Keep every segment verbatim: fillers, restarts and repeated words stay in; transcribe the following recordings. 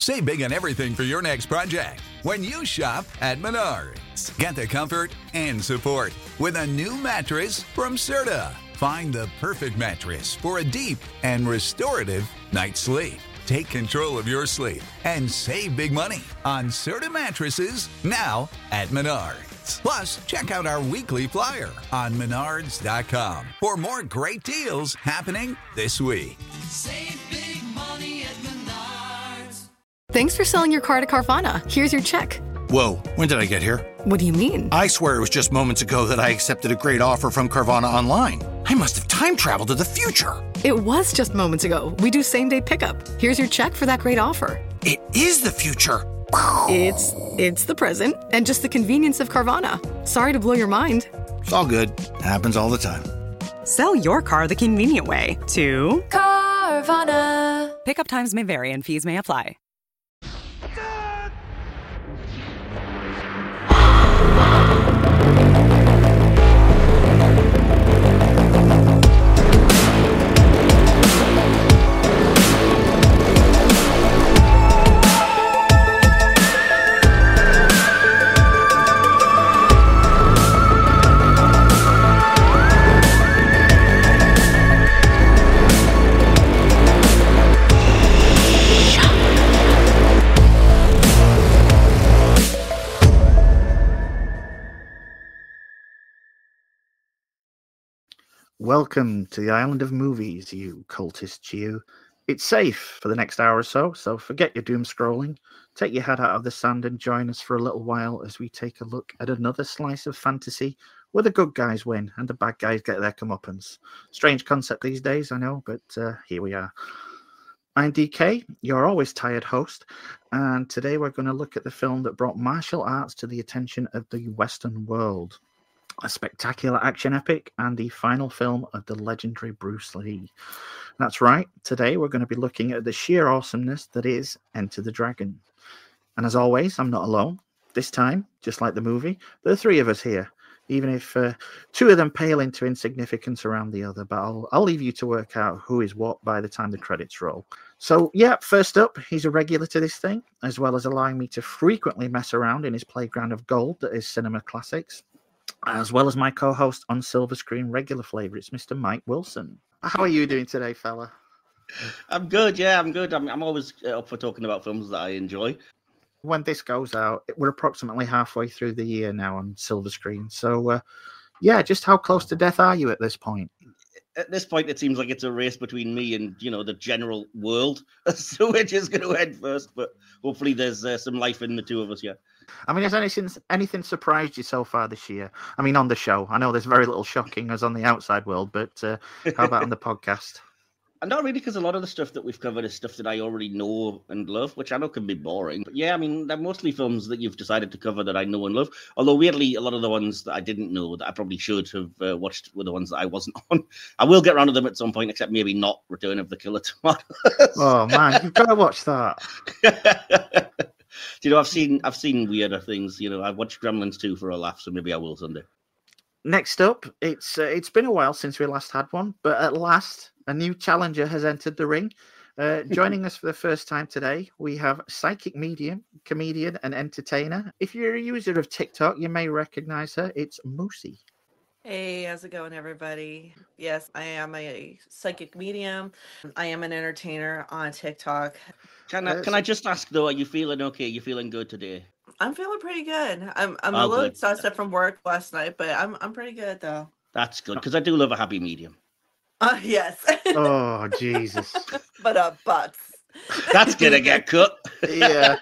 Save big on everything for your next project when you shop at Menards. Get the comfort and support with a new mattress from Serta. Find the perfect mattress for a deep and restorative night's sleep. Take control of your sleep and save big money on Serta mattresses now at Menards. Plus, check out our weekly flyer on menards dot com for more great deals happening this week. Save big money at Menards. Thanks for selling your car to Carvana. Here's your check. Whoa, when did I get here? What do you mean? I swear it was just moments ago that I accepted a great offer from Carvana online. I must have time traveled to the future. It was just moments ago. We do same-day pickup. Here's your check for that great offer. It is the future. It's it's the present and just the convenience of Carvana. Sorry to blow your mind. It's all good. Happens all the time. Sell your car the convenient way to Carvana. Pickup times may vary and fees may apply. Welcome to the Island of Movies, you cultists, you. It's safe for the next hour or so, so forget your doom scrolling. Take your head out of the sand and join us for a little while as we take a look at another slice of fantasy where the good guys win and the bad guys get their comeuppance. Strange concept these days, I know, but uh, here we are. I'm D K, your always tired host, and today we're going to look at the film that brought martial arts to the attention of the Western world. A spectacular action epic and the final film of the legendary Bruce Lee. That's right, today we're going to be looking at the sheer awesomeness that is Enter the Dragon. And as always, I'm not alone. This time, just like the movie, there are three of us here, even if uh, two of them pale into insignificance around the other, but I'll, I'll leave you to work out who is what by the time the credits roll. So, yeah, first up, he's a regular to this thing, as well as allowing me to frequently mess around in his playground of gold that is Cinema Classics, as well as my co-host on Silver Screen regular favourites, Mister Mike Wilson. How are you doing today, fella? I'm good, yeah, I'm good. I'm, I'm always up for talking about films that I enjoy. When this goes out, we're approximately halfway through the year now on Silver Screen. So, uh, yeah, just how close to death are you at this point? At this point, it seems like it's a race between me and, you know, the general world. So we're just going to head first, but hopefully there's uh, some life in the two of us, yeah. I mean, has anything anything surprised you so far this year? I mean, on the show, I know there's very little shocking as on the outside world, but uh, how about on the podcast? And not really, because a lot of the stuff that we've covered is stuff that I already know and love, which I know can be boring. But yeah, I mean, they're mostly films that you've decided to cover that I know and love. Although, weirdly, a lot of the ones that I didn't know that I probably should have uh, watched were the ones that I wasn't on. I will get around to them at some point, except maybe not Return of the Killer Tomatoes. Oh, man, you've got to watch that. Do you know, I've seen I've seen weirder things. You know, I've watched Gremlins two for a laugh, so maybe I will someday. Next up, it's uh, it's been a while since we last had one, but at last, a new challenger has entered the ring. Uh, joining us for the first time today, we have psychic medium, comedian, and entertainer. If you're a user of TikTok, you may recognize her. It's Moosey. Hey, how's it going, everybody? Yes, I am a psychic medium. I am an entertainer on TikTok. Can I, can I just ask, though, are you feeling okay? You feeling good today? I'm feeling pretty good. I'm I'm Oh, a little good. exhausted from work last night, but I'm I'm pretty good though. That's good, because I do love a happy medium. Uh, yes. Oh, Jesus. But uh, butts. That's going to get cut. Yeah.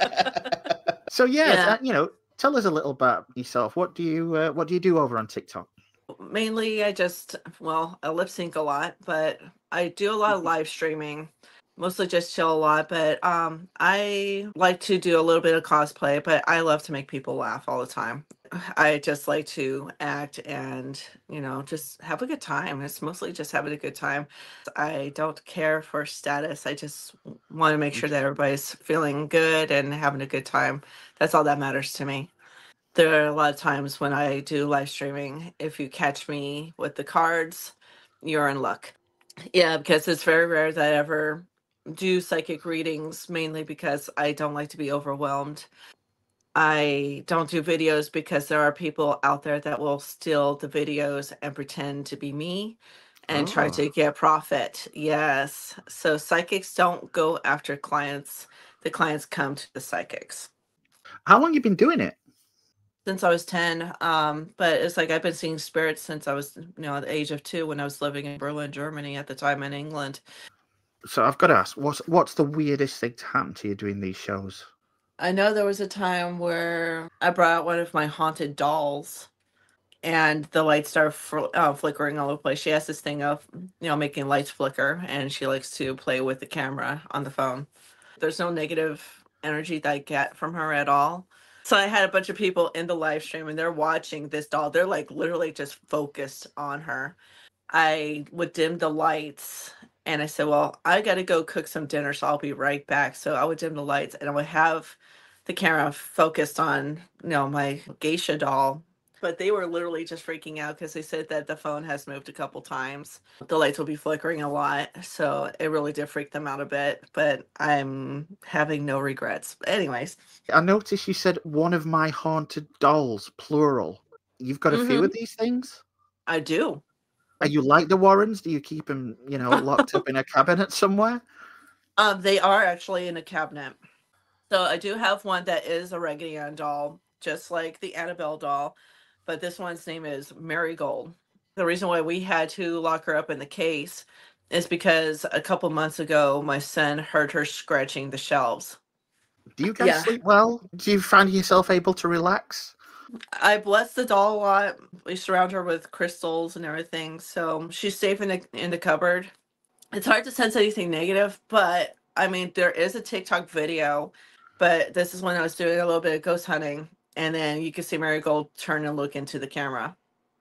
So, yeah, Yeah. uh, you know, tell us a little about yourself. What do you uh, what do you do over on TikTok? Mainly, I just well, I lip sync a lot, but I do a lot of live streaming. Mostly just chill a lot, but um, I like to do a little bit of cosplay, but I love to make people laugh all the time. I just like to act and, you know, just have a good time. It's mostly just having a good time. I don't care for status. I just want to make sure that everybody's feeling good and having a good time. That's all that matters to me. There are a lot of times when I do live streaming, if you catch me with the cards, you're in luck. Yeah, because it's very rare that I ever do psychic readings mainly because I don't like to be overwhelmed. I don't do videos because there are people out there that will steal the videos and pretend to be me and try Oh. to get profit. Yes. So psychics don't go after clients. The clients come to the psychics. How long you been doing it? Since I was ten. Um, but it's like I've been seeing spirits since I was, you know, at the age of two when I was living in Berlin, Germany at the time in England. So I've got to ask, what's what's the weirdest thing to happen to you doing these shows? I know there was a time where I brought out one of my haunted dolls and the lights started fl- uh, flickering all over the place. She has this thing of, you know, making lights flicker, and she likes to play with the camera on the phone. There's no negative energy that I get from her at all. So I had a bunch of people in the live stream and they're watching this doll. They're like literally just focused on her. I would dim the lights and I said, well, I got to go cook some dinner, so I'll be right back. So I would dim the lights and I would have the camera focused on, you know, my geisha doll. But they were literally just freaking out because they said that the phone has moved a couple times. The lights will be flickering a lot. So it really did freak them out a bit. But I'm having no regrets. Anyways. I noticed you said one of my haunted dolls, plural. You've got a few Mhm. of these things? I do. Are you like the Warrens? Do you keep them, you know, locked up in a cabinet somewhere? Um, they are actually in a cabinet. So I do have one that is a Raggedy Ann doll, just like the Annabelle doll. But this one's name is Marigold. The reason why we had to lock her up in the case is because a couple months ago, my son heard her scratching the shelves. Do you guys Yeah. sleep well? Do you find yourself able to relax? I bless the doll a lot. We surround her with crystals and everything, so she's safe in the in the cupboard. It's hard to sense anything negative, but I mean, there is a TikTok video, but this is when I was doing a little bit of ghost hunting, and then you can see Marigold turn and look into the camera.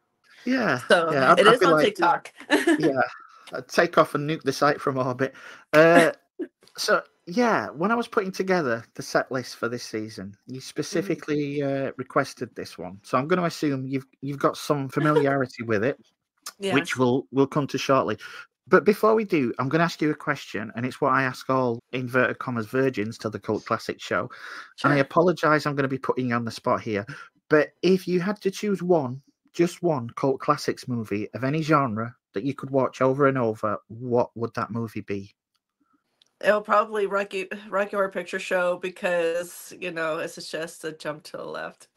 Yeah. So yeah, I- it I is feel on like- TikTok. yeah. I'd take off and nuke the site from orbit. Uh, so, yeah, when I was putting together the set list for this season, you specifically uh, requested this one. So I'm going to assume you've you've got some familiarity with it, Yes. which we'll, we'll come to shortly. But before we do, I'm going to ask you a question, and it's what I ask all inverted commas virgins to the Cult Classic show. And I Sure. apologise, I'm going to be putting you on the spot here. But if you had to choose one, just one Cult Classics movie of any genre that you could watch over and over, what would that movie be? It'll probably Rocky Rocky Horror Picture Show because, you know, it's just a jump to the left.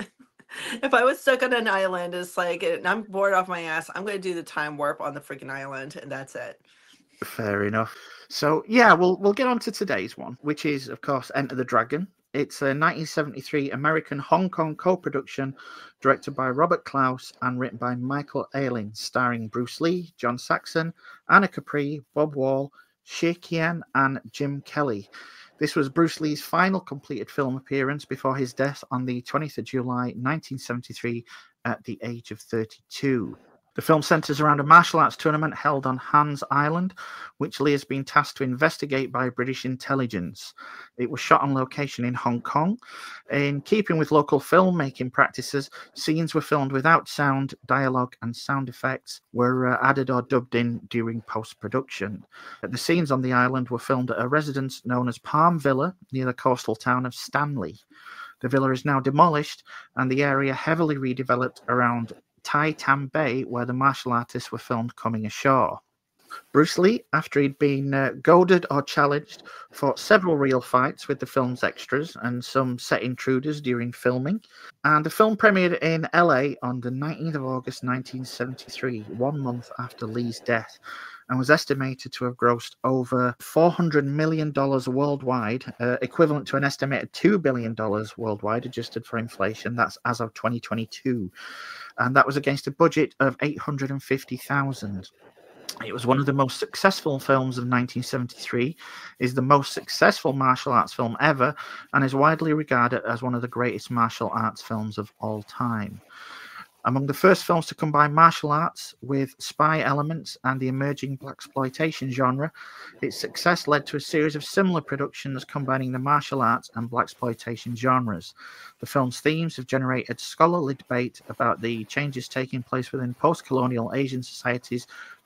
If I was stuck on an island, it's like, and I'm bored off my ass, I'm going to do the time warp on the freaking island, and that's it. Fair enough. So yeah, we'll we'll get on to today's one, which is of course Enter the Dragon. It's a nineteen seventy-three American Hong Kong co-production, directed by Robert Klaus and written by Michael Ailing, starring Bruce Lee, John Saxon, Anna Capri, Bob Wall, Shea Kian, and Jim Kelly. This was Bruce Lee's final completed film appearance before his death on the twentieth of July nineteen seventy-three at the age of thirty-two. The film centres around a martial arts tournament held on Hans Island, which Lee has been tasked to investigate by British intelligence. It was shot on location in Hong Kong. In keeping with local filmmaking practices, scenes were filmed without sound, dialogue, and sound effects were uh, added or dubbed in during post-production. The scenes on the island were filmed at a residence known as Palm Villa near the coastal town of Stanley. The villa is now demolished and the area heavily redeveloped around Tai Tam Bay, where the martial artists were filmed coming ashore. Bruce Lee, after he'd been uh, goaded or challenged, fought several real fights with the film's extras and some set intruders during filming. And the film premiered in L A on the nineteenth of August nineteen seventy-three, one month after Lee's death, and was estimated to have grossed over four hundred million dollars worldwide, uh, equivalent to an estimated two billion dollars worldwide, adjusted for inflation. That's as of twenty twenty-two. And that was against a budget of eight hundred fifty thousand dollars. It was one of the most successful films of nineteen seventy-three, is the most successful martial arts film ever, and is widely regarded as one of the greatest martial arts films of all time. Among the first films to combine martial arts with spy elements and the emerging blaxploitation genre, its success led to a series of similar productions combining the martial arts and blaxploitation genres. The film's themes have generated scholarly debate about the changes taking place within post-colonial Asian societies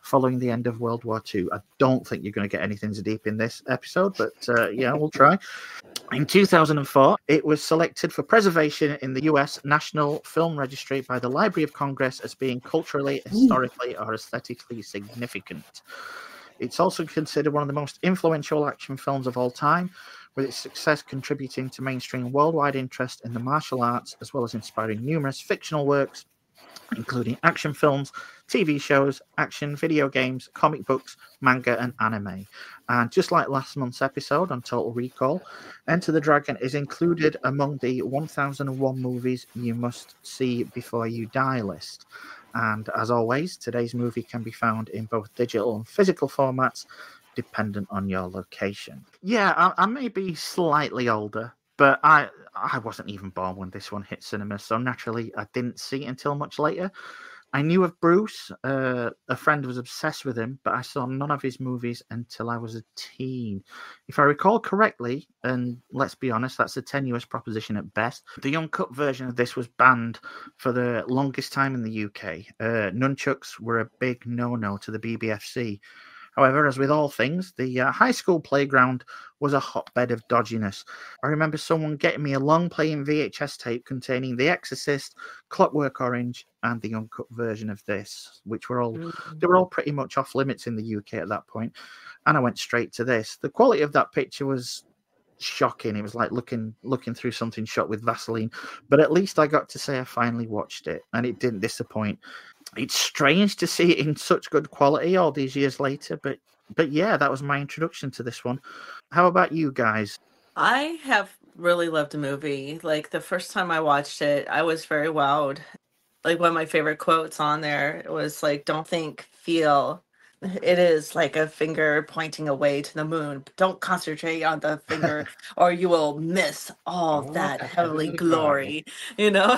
following the end of World War Two. I don't think you're going to get anything so deep in this episode, but uh, yeah, we'll try. In two thousand four, it was selected for preservation in the U S National Film Registry by the Library of Congress as being culturally, historically, or aesthetically significant. It's also considered one of the most influential action films of all time, with its success contributing to mainstream worldwide interest in the martial arts, as well as inspiring numerous fictional works, including action films, T V shows, action video games, comic books, manga, and anime. And just like last month's episode on Total Recall, Enter the Dragon is included among the one thousand one movies you must see before you die list. And as always, today's movie can be found in both digital and physical formats, dependent on your location. Yeah, I, I may be slightly older, but I I wasn't even born when this one hit cinemas, so naturally I didn't see it until much later. I knew of Bruce, uh, a friend was obsessed with him, but I saw none of his movies until I was a teen. If I recall correctly, and let's be honest, that's a tenuous proposition at best, the uncut version of this was banned for the longest time in the U K. Uh, nunchucks were a big no-no to the B B F C. However, as with all things, the uh, high school playground was a hotbed of dodginess. I remember someone getting me a long-playing V H S tape containing The Exorcist, Clockwork Orange, and the uncut version of this, which were all mm-hmm. they were all pretty much off limits in the U K at that point. And I went straight to this. The quality of that picture was shocking. It was like looking looking through something shot with Vaseline. But at least I got to say I finally watched it, and it didn't disappoint. It's strange to see it in such good quality all these years later, but but yeah, that was my introduction to this one. How about you guys? I have really loved the movie. Like the first time I watched it, I was very wowed. Like one of my favorite quotes on there, it was like, "Don't think, feel. It is like a finger pointing away to the moon. Don't concentrate on the finger or you will miss all Oh, that that heavenly heavenly glory." You know?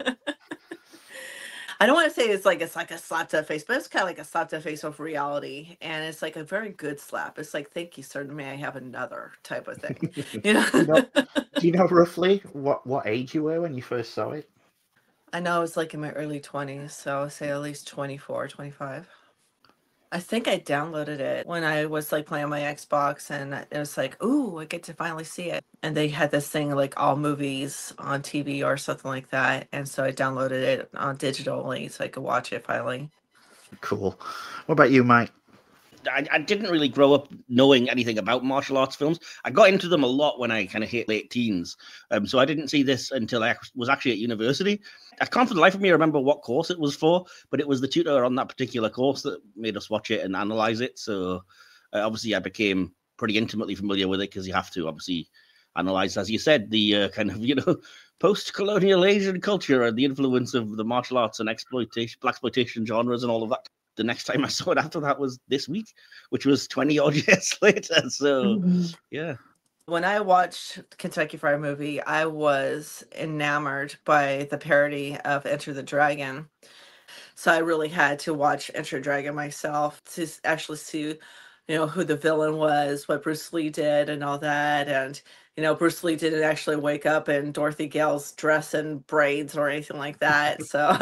I don't want to say it's like it's like a slap to the face, but it's kind of like a slap to the face of reality, and it's like a very good slap. It's like, "Thank you, sir. May I have another?" type of thing. You know? do, you know do you know roughly what, what age you were when you first saw it? I know I was like in my early twenties, so I'll say at least twenty-four, twenty-five. I think I downloaded it when I was like playing on my Xbox, and it was like, "Ooh, I get to finally see it." And they had this thing like all movies on T V or something like that, and so I downloaded it on digitally so I could watch it finally. Cool. What about you, Mike? I, I didn't really grow up knowing anything about martial arts films. I got into them a lot when I kind of hit late teens. Um, so I didn't see this until I was actually at university. I can't for the life of me remember what course it was for, but it was the tutor on that particular course that made us watch it and analyze it. So uh, obviously I became pretty intimately familiar with it because you have to obviously analyze, as you said, the uh, kind of, you know, post-colonial Asian culture and the influence of the martial arts and exploitation, blaxploitation genres and all of that. The next time I saw it after that was this week, which was twenty odd years later. So, mm-hmm. yeah. When I watched Kentucky Fried Movie, I was enamored by the parody of Enter the Dragon. So I really had to watch Enter the Dragon myself to actually see, you know, who the villain was, what Bruce Lee did and all that. And, you know, Bruce Lee didn't actually wake up in Dorothy Gale's dress and braids or anything like that. So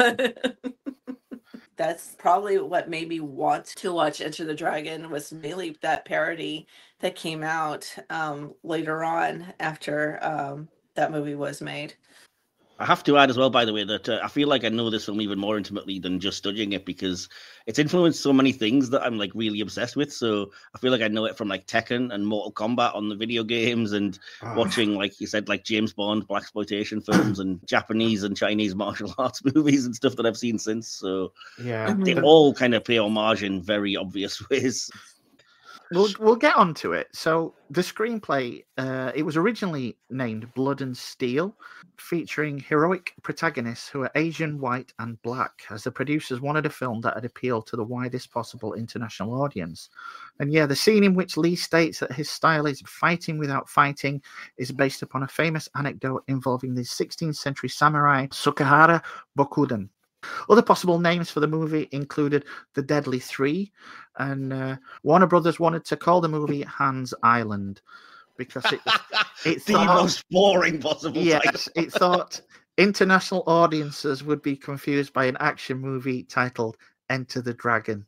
that's probably what made me want to watch Enter the Dragon, was mainly that parody that came out um, later on after um, that movie was made. I have to add as well, by the way, that uh, I feel like I know this film even more intimately than just studying it, because it's influenced so many things that I'm like really obsessed with. So I feel like I know it from like Tekken and Mortal Kombat on the video games, and oh. watching, like you said, like James Bond, blaxploitation films, and Japanese and Chinese martial arts movies and stuff that I've seen since. So yeah, they all kind of pay homage in very obvious ways. We'll we'll get onto it. So the screenplay, uh, it was originally named Blood and Steel, featuring heroic protagonists who are Asian, white, and black, as the producers wanted a film that had appealed to the widest possible international audience. And yeah, the scene in which Lee states that his style is fighting without fighting is based upon a famous anecdote involving the sixteenth century samurai Sukehara Bokuden. Other possible names for the movie included The Deadly Three, and uh, Warner Brothers wanted to call the movie Hans Island because it, it the thought, most boring possible yes, title. It thought international audiences would be confused by an action movie titled Enter the Dragon.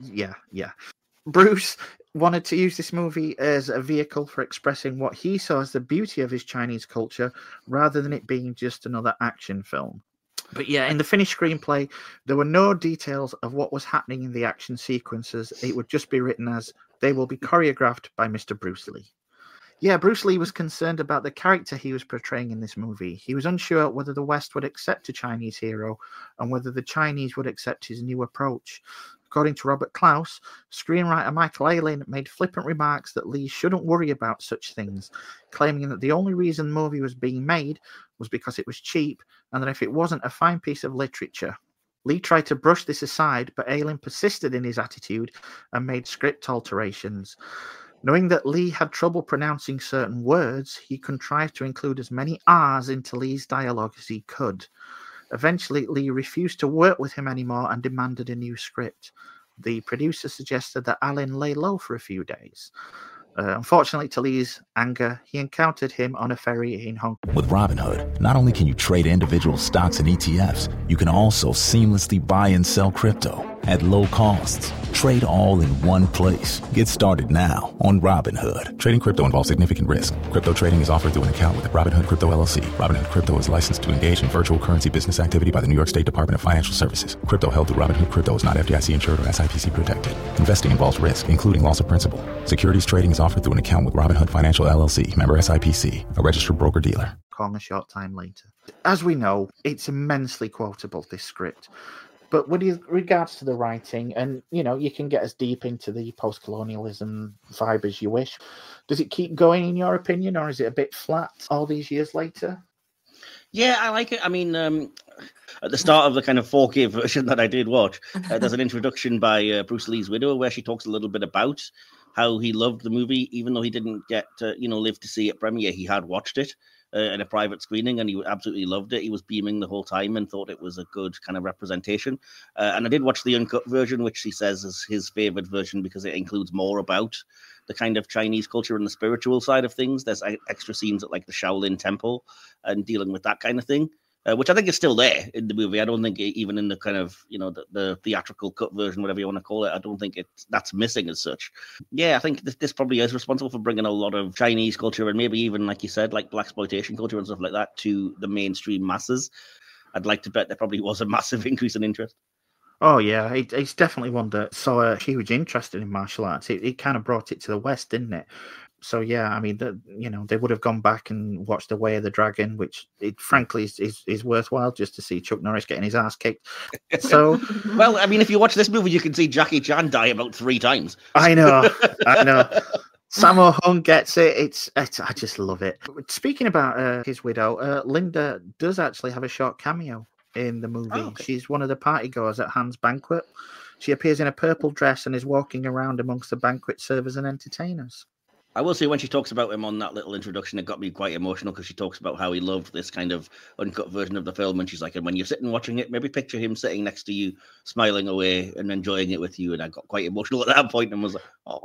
Yeah, yeah. Bruce wanted to use this movie as a vehicle for expressing what he saw as the beauty of his Chinese culture, rather than it being just another action film. But yeah, in the finished screenplay, there were no details of what was happening in the action sequences. It would just be written as, they will be choreographed by Mister Bruce Lee. Yeah, Bruce Lee was concerned about the character he was portraying in this movie. He was unsure whether the West would accept a Chinese hero and whether the Chinese would accept his new approach. According to Robert Klaus, screenwriter Michael Aylen made flippant remarks that Lee shouldn't worry about such things, claiming that the only reason the movie was being made was because it was cheap, and that if it wasn't a fine piece of literature. Lee tried to brush this aside, but Aylen persisted in his attitude and made script alterations. Knowing that Lee had trouble pronouncing certain words, he contrived to include as many R's into Lee's dialogue as he could. Eventually, Lee refused to work with him anymore and demanded a new script. The producer suggested that Aylen lay low for a few days. Uh, unfortunately, to Lee's anger, he encountered him on a ferry in Hong Kong. With Robinhood, not only can you trade individual stocks and E T Fs, you can also seamlessly buy and sell crypto at low costs. Trade all in one place. Get started now on Robinhood. Trading crypto involves significant risk. Crypto trading is offered through an account with Robinhood Crypto L L C. Robinhood Crypto is licensed to engage in virtual currency business activity by the New York State Department of Financial Services. Crypto held through Robinhood Crypto is not F D I C insured or S I P C protected. Investing involves risk, including loss of principal. Securities trading is offered through an account with Robinhood Financial L L C, member S I P C, a registered broker-dealer. Kong a short time later. As we know, it's immensely quotable, this script. But with regards to the writing, and, you know, you can get as deep into the post-colonialism vibe as you wish. Does it keep going, in your opinion, or is it a bit flat all these years later? Yeah, I like it. I mean, um, at the start of the kind of four K version that I did watch, uh, there's an introduction by uh, Bruce Lee's widow where she talks a little bit about how he loved the movie, even though he didn't get to, you know, live to see it premiere. He had watched it uh, in a private screening, and he absolutely loved it. He was beaming the whole time and thought it was a good kind of representation. Uh, and I did watch the uncut version, which he says is his favorite version because it includes more about the kind of Chinese culture and the spiritual side of things. There's extra scenes at like the Shaolin Temple and dealing with that kind of thing. Uh, which I think is still there in the movie. I don't think it, even in the kind of, you know, the, the theatrical cut version, whatever you want to call it, I don't think it's that's missing as such. Yeah, I think this, this probably is responsible for bringing a lot of Chinese culture and maybe even, like you said, like blaxploitation culture and stuff like that to the mainstream masses. I'd like to bet there probably was a massive increase in interest. Oh, yeah, it, it's definitely one that saw a huge interest in martial arts. It, it kind of brought it to the West, didn't it? So, yeah, I mean, the, you know, they would have gone back and watched The Way of the Dragon, which, it, frankly, is, is, is worthwhile just to see Chuck Norris getting his ass kicked. So, well, I mean, if you watch this movie, you can see Jackie Chan die about three times. I know, I know. Sammo Hung gets it. It's, it's, I just love it. Speaking about uh, his widow, uh, Linda does actually have a short cameo in the movie. Oh, okay. She's one of the partygoers at Han's banquet. She appears in a purple dress and is walking around amongst the banquet servers and entertainers. I will say when she talks about him on that little introduction, it got me quite emotional because she talks about how he loved this kind of uncut version of the film. And she's like, and when you're sitting watching it, maybe picture him sitting next to you, smiling away and enjoying it with you. And I got quite emotional at that point and was like, oh.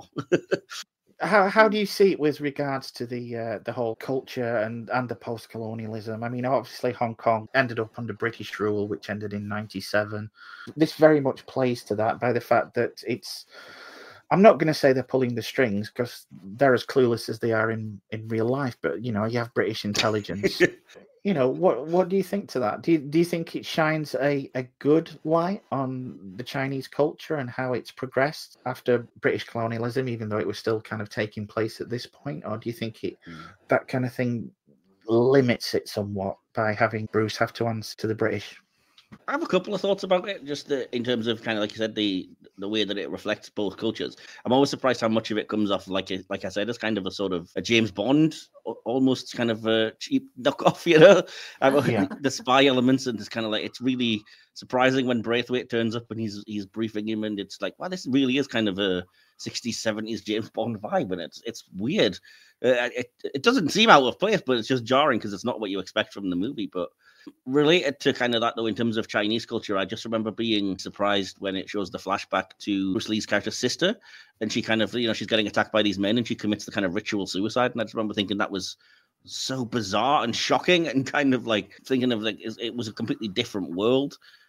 How how do you see it with regards to the uh, the whole culture and, and the post-colonialism? I mean, obviously Hong Kong ended up under British rule, which ended in ninety-seven. This very much plays to that by the fact that it's, I'm not going to say they're pulling the strings because they're as clueless as they are in, in real life, but, you know, you have British intelligence. You know, what what do you think to that? Do you, do you think it shines a, a good light on the Chinese culture and how it's progressed after British colonialism, even though it was still kind of taking place at this point? Or do you think it mm. that kind of thing limits it somewhat by having Bruce have to answer to the British? I have a couple of thoughts about it, just the, in terms of kind of, like you said, the the way that it reflects both cultures. I'm always surprised how much of it comes off, like like I said, as kind of a sort of a James Bond, almost kind of a cheap knockoff, you know? Yeah. The spy elements, and it's kind of like, it's really surprising when Braithwaite turns up and he's he's briefing him, and it's like, wow, this really is kind of a sixties, seventies James Bond vibe, and it's it's weird. Uh, it, it doesn't seem out of place, but it's just jarring because it's not what you expect from the movie, but related to kind of that, though, in terms of Chinese culture, I just remember being surprised when it shows the flashback to Bruce Lee's character's sister, and she kind of, you know, she's getting attacked by these men and she commits the kind of ritual suicide. And I just remember thinking that was so bizarre and shocking, and kind of like thinking of like it was a completely different world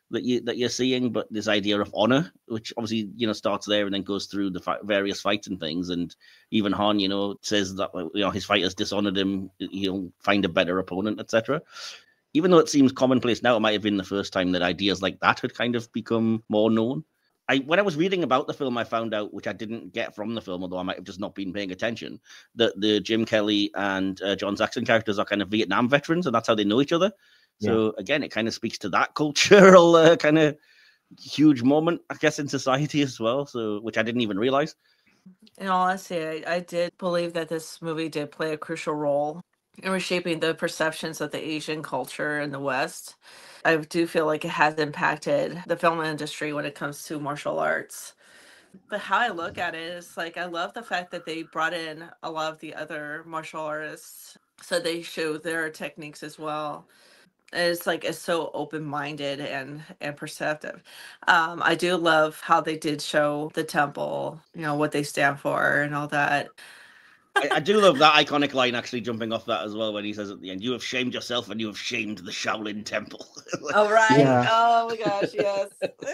that you that you're seeing, but this idea of honor, which obviously you know starts there and then goes through the fi- various fights and things, and even Han, you know, says that you know his fighters dishonored him, he'll find a better opponent, et cetera. Even though it seems commonplace now, it might have been the first time that ideas like that had kind of become more known. I, when I was reading about the film, I found out, which I didn't get from the film, although I might have just not been paying attention, that the Jim Kelly and uh, John Saxon characters are kind of Vietnam veterans, and that's how they know each other. Yeah. So again, it kind of speaks to that cultural uh, kind of huge moment, I guess, in society as well. So, which I didn't even realize. In all honesty, I, I did believe that this movie did play a crucial role in reshaping the perceptions of the Asian culture in the West. I do feel like it has impacted the film industry when it comes to martial arts. But how I look at it is like, I love the fact that they brought in a lot of the other martial artists, so they show their techniques as well. And it's like, it's so open-minded and and perceptive. Um, I do love how they did show the temple, you know, what they stand for and all that. I, I do love that iconic line actually jumping off that as well when he says at the end, "You have shamed yourself and you have shamed the Shaolin Temple." Like, oh, right. Yeah. Oh, my gosh, yes.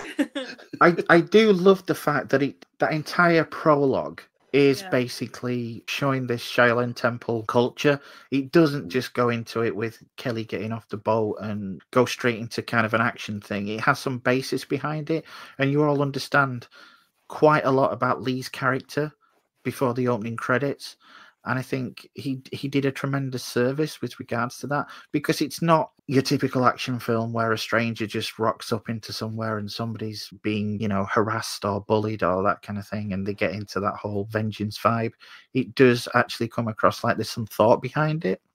I, I do love the fact that it that entire prologue is yeah. basically showing this Shaolin Temple culture. It doesn't just go into it with Kelly getting off the boat and go straight into kind of an action thing. It has some basis behind it, and you all understand quite a lot about Lee's character before the opening credits. And I think he he did a tremendous service with regards to that, because it's not your typical action film where a stranger just rocks up into somewhere and somebody's being, you know, harassed or bullied or that kind of thing, and they get into that whole vengeance vibe. It does actually come across like there's some thought behind it.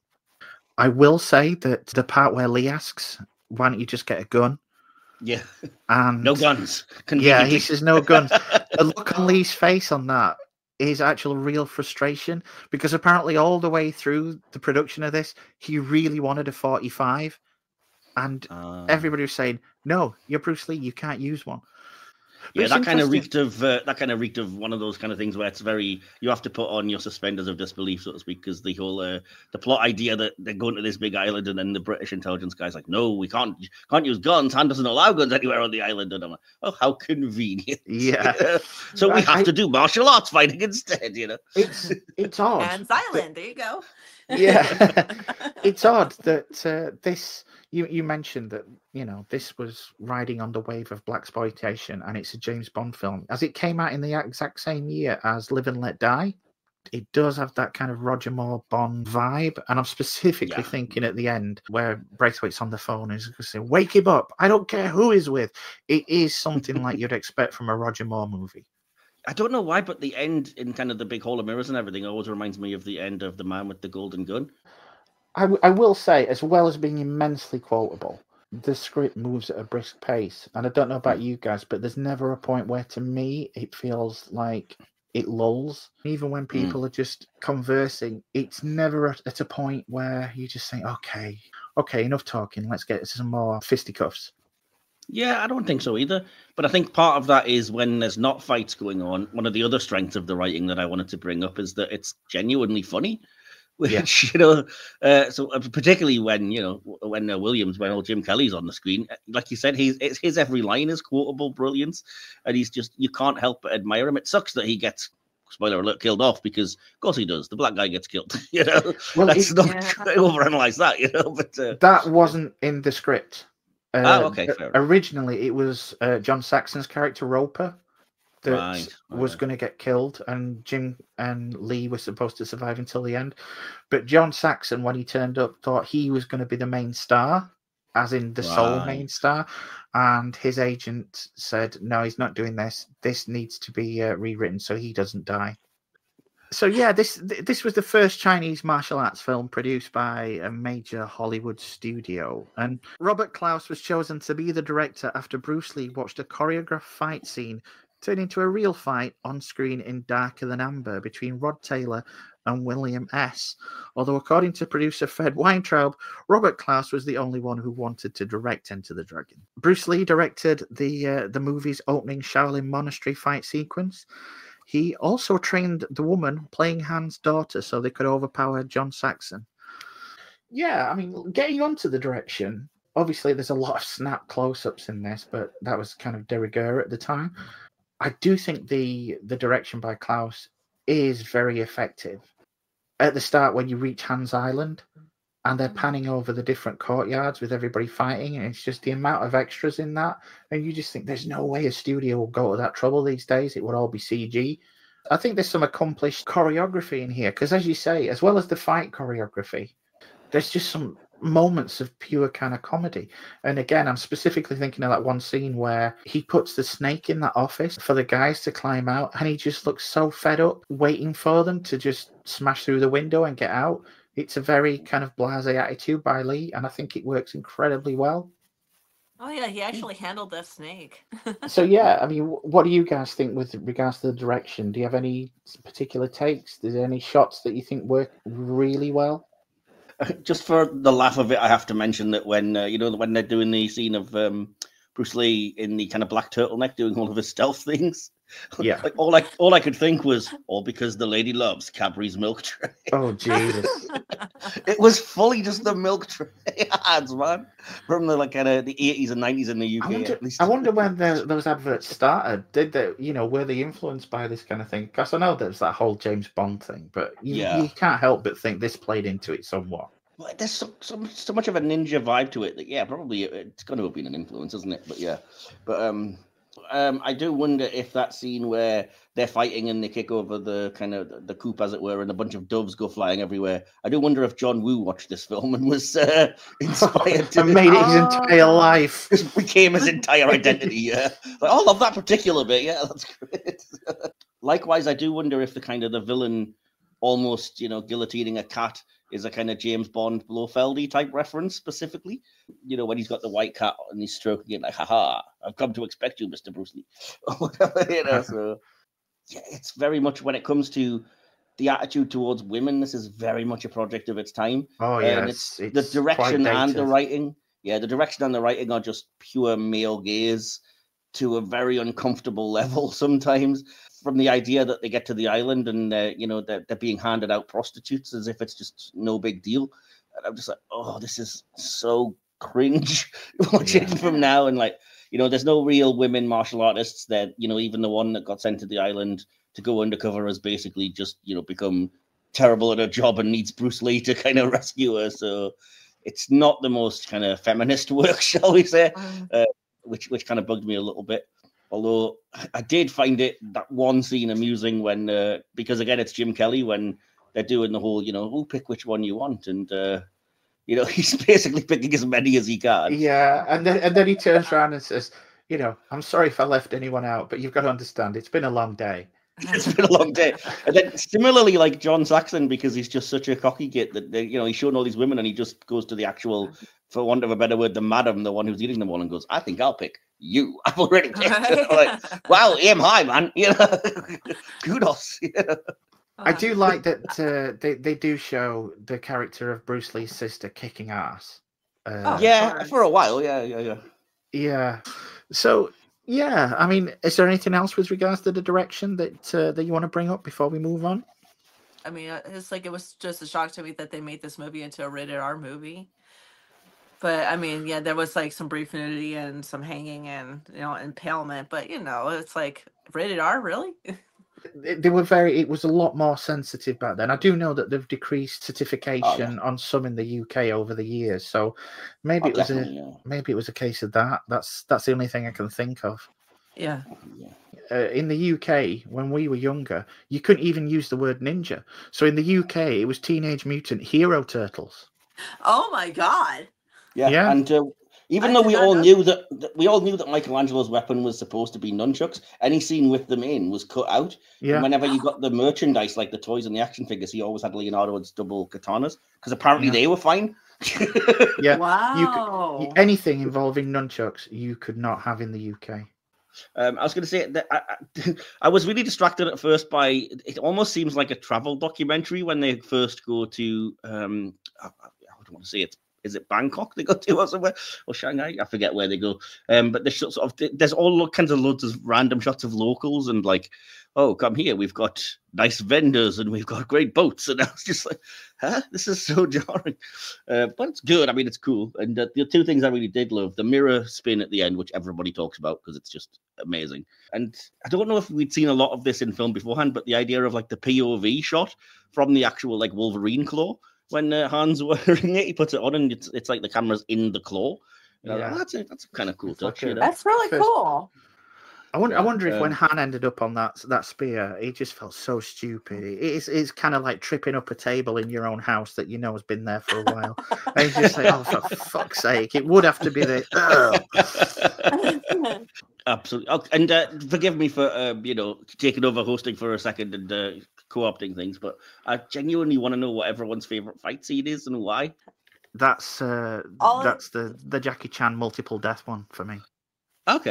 I will say that the part where Lee asks, "Why don't you just get a gun?" Yeah. And no guns. Yeah, he says no guns. The look on Lee's face on that is actual real frustration, because apparently all the way through the production of this, he really wanted a forty-five, and uh, everybody was saying, "No, you're Bruce Lee, you can't use one." But yeah, that kind of reeked of uh, that kind of reeked of one of those kind of things where it's very, you have to put on your suspenders of disbelief, so to speak, because the whole uh, the plot idea that they're going to this big island and then the British intelligence guy's like, "No, we can't can't use guns. Han doesn't allow guns anywhere on the island." And I'm like, "Oh, how convenient!" Yeah. So we I, have I, to do martial arts fighting instead, you know. It's it's odd. Hands Island. There you go. Yeah, it's odd that uh, this. You you mentioned that, you know, this was riding on the wave of blaxploitation, and it's a James Bond film. As it came out in the exact same year as Live and Let Die, it does have that kind of Roger Moore Bond vibe. And I'm specifically yeah. thinking at the end where Braithwaite's on the phone and he's going to say, "Wake him up. I don't care who he's with." It is something like you'd expect from a Roger Moore movie. I don't know why, but the end in kind of the big hall of mirrors and everything always reminds me of the end of The Man with the Golden Gun. I, w- I will say, as well as being immensely quotable, the script moves at a brisk pace. And I don't know about you guys, but there's never a point where, to me, it feels like it lulls. Even when people mm. are just conversing, it's never at, at a point where you just think, okay, okay, enough talking, let's get some more fisticuffs. Yeah, I don't think so either. But I think part of that is when there's not fights going on, one of the other strengths of the writing that I wanted to bring up is that it's genuinely funny. Which, yeah. you know, uh, so particularly when, you know, when uh, Williams, when old Jim Kelly's on the screen, like you said, he's it's, his every line is quotable brilliance, and he's just, you can't help but admire him. It sucks that he gets, spoiler alert, killed off, because of course he does. The black guy gets killed, you know. Well, let's not yeah. overanalyze that, you know. But uh, that wasn't in the script. Uh, oh, okay. Fair originally, it was uh, John Saxon's character Roper that right, was right. going to get killed, and Jim and Lee were supposed to survive until the end. But John Saxon, when he turned up, thought he was going to be the main star, as in the right. sole main star. And his agent said, "No, he's not doing this. This needs to be uh, rewritten so he doesn't die." So yeah, this this was the first Chinese martial arts film produced by a major Hollywood studio, and Robert Klaus was chosen to be the director after Bruce Lee watched a choreographed fight scene turn into a real fight on screen in Darker Than Amber between Rod Taylor and William S. Although, according to producer Fred Weintraub, Robert Klaus was the only one who wanted to direct Enter the Dragon. Bruce Lee directed the uh, the movie's opening Shaolin Monastery fight sequence. He also trained the woman playing Han's daughter so they could overpower John Saxon. Yeah, I mean, getting onto the direction, obviously there's a lot of snap close-ups in this, but that was kind of de rigueur at the time. I do think the the direction by Klaus is very effective. At the start, when you reach Hans Island, and they're panning over the different courtyards with everybody fighting, and it's just the amount of extras in that, and you just think there's no way a studio will go to that trouble these days. It would all be C G. I think there's some accomplished choreography in here, because as you say, as well as the fight choreography, there's just some moments of pure kind of comedy. And again, I'm specifically thinking of that one scene where he puts the snake in that office for the guys to climb out, and he just looks so fed up waiting for them to just smash through the window and get out. It's a very kind of blasé attitude by Lee, and I think it works incredibly well. Oh yeah, he actually handled that snake. So yeah, I mean, what do you guys think with regards to the direction? Do you have any particular takes? Is there any shots that you think work really well? Just for the laugh of it, I have to mention that when uh, you know when they're doing the scene of um, Bruce Lee in the kind of black turtleneck doing all of his stealth things, yeah, like all I all I could think was, all because the lady loves Cadbury's milk tray. Oh Jesus! It was fully just the milk tray ads, man, from the like kind of the eighties and nineties in the U K. I wonder, at least. I wonder when the, those adverts started. Did they, you know, were they influenced by this kind of thing? Because I know there's that whole James Bond thing, but you, Yeah. you can't help but think this played into it somewhat. Well, there's so, so so much of a ninja vibe to it that yeah, probably it- it's going to have been an influence, isn't it? But yeah, but um, um, I do wonder if that scene where they're fighting and they kick over the kind of the coop, as it were, and a bunch of doves go flying everywhere. I do wonder if John Woo watched this film and was uh, inspired to And made it his entire life. It became his entire identity. Yeah, like, oh, I love that particular bit. Yeah, that's great. Likewise, I do wonder if the kind of the villain almost, you know, guillotining a cat is a kind of James Bond Blofeldy type reference specifically. You know, when he's got the white cat and he's stroking it like, haha, I've come to expect you, Mister Bruce Lee. Or whatever, you know, so yeah, it's very much when it comes to the attitude towards women, this is very much a project of its time. Oh yeah, and it's, it's, it's the direction quite and the dated. writing. Yeah, the direction and the writing are just pure male gaze to a very uncomfortable level sometimes. From the idea that they get to the island and uh, you know they're, they're being handed out prostitutes as if it's just no big deal, and I'm just like, oh, this is so cringe watching it from now. And like, you know, there's no real women martial artists there. You know, even the one that got sent to the island to go undercover has basically just, you know, become terrible at her job and needs Bruce Lee to kind of rescue her. So it's not the most kind of feminist work, shall we say, uh, which which kind of bugged me a little bit. Although I did find it, that one scene, amusing when, uh, because again, it's Jim Kelly when they're doing the whole, you know, oh, pick which one you want. And, uh, you know, he's basically picking as many as he can. Yeah, and then and then he turns around and says, you know, I'm sorry if I left anyone out, but you've got to understand, it's been a long day. It's been a long day. And then similarly, like John Saxon, because he's just such a cocky git that, they, you know, he's showing all these women and he just goes to the actual, for want of a better word, the madam, the one who's eating them all, and goes, I think I'll pick you. I've already picked you. Like, wow, aim high, man. You know, kudos. You know? I do like that uh, they, they do show the character of Bruce Lee's sister kicking ass. Uh, Oh, Yeah, course. for a while. Yeah, yeah, yeah. Yeah. So, yeah, I mean, is there anything else with regards to the direction that uh, that you want to bring up before we move on? I mean, uh, it's like it was just a shock to me that they made this movie into a rated R movie. But I mean, yeah, there was like some brief nudity and some hanging and, you know, impalement. But you know, it's like rated R, really? They they were very, it was a lot more sensitive back then. I do know that they've decreased certification on some in the U K over the years. So maybe Oh, it was a definitely, yeah. maybe it was a case of that. That's that's the only thing I can think of. Yeah. Uh, in the U K, when we were younger, you couldn't even use the word ninja. So in the U K, it was Teenage Mutant Hero Turtles. Oh my God. Yeah, Yeah. and uh, even I though did we not all know knew that, that we all knew that Michelangelo's weapon was supposed to be nunchucks, any scene with them in was cut out. Yeah. And whenever you got the merchandise, like the toys and the action figures, he always had Leonardo's double katanas because apparently Yeah. they were fine. Yeah. You Wow. could, anything involving nunchucks, you could not have in the U K. Um, I was going to say that I, I, I was really distracted at first by it. Almost seems like a travel documentary when they first go to. Um, I, I don't want to say it. is it Bangkok they go to or somewhere, or Shanghai? I forget where they go. Um, but there's sort of there's all kinds of loads of random shots of locals and like, oh, come here, we've got nice vendors and we've got great boats, and I was just like, huh, this is so jarring. Uh, but it's good. I mean, it's cool. And uh, the two things I really did love: the mirror spin at the end, which everybody talks about because it's just amazing. And I don't know if we'd seen a lot of this in film beforehand, but the idea of like the P O V shot from the actual like Wolverine claw, when uh, Han's wearing it, he puts it on and it's, it's like the camera's in the claw. You know, Yeah. like, that's a, that's a kind of cool It's touch. like a- You know? That's really First- cool. I wonder, I Yeah, wonder if when um, Han ended up on that that spear, he just felt so stupid. It- It's it's kind of like tripping up a table in your own house that you know has been there for a while. And he's just like, oh, for fuck's sake, it would have to be the. Ugh. Absolutely. Oh, and uh, forgive me for uh, you know taking over hosting for a second and uh, co-opting things, but I genuinely want to know what everyone's favorite fight scene is and why. That's uh, All I- that's the the Jackie Chan multiple death one for me. Okay.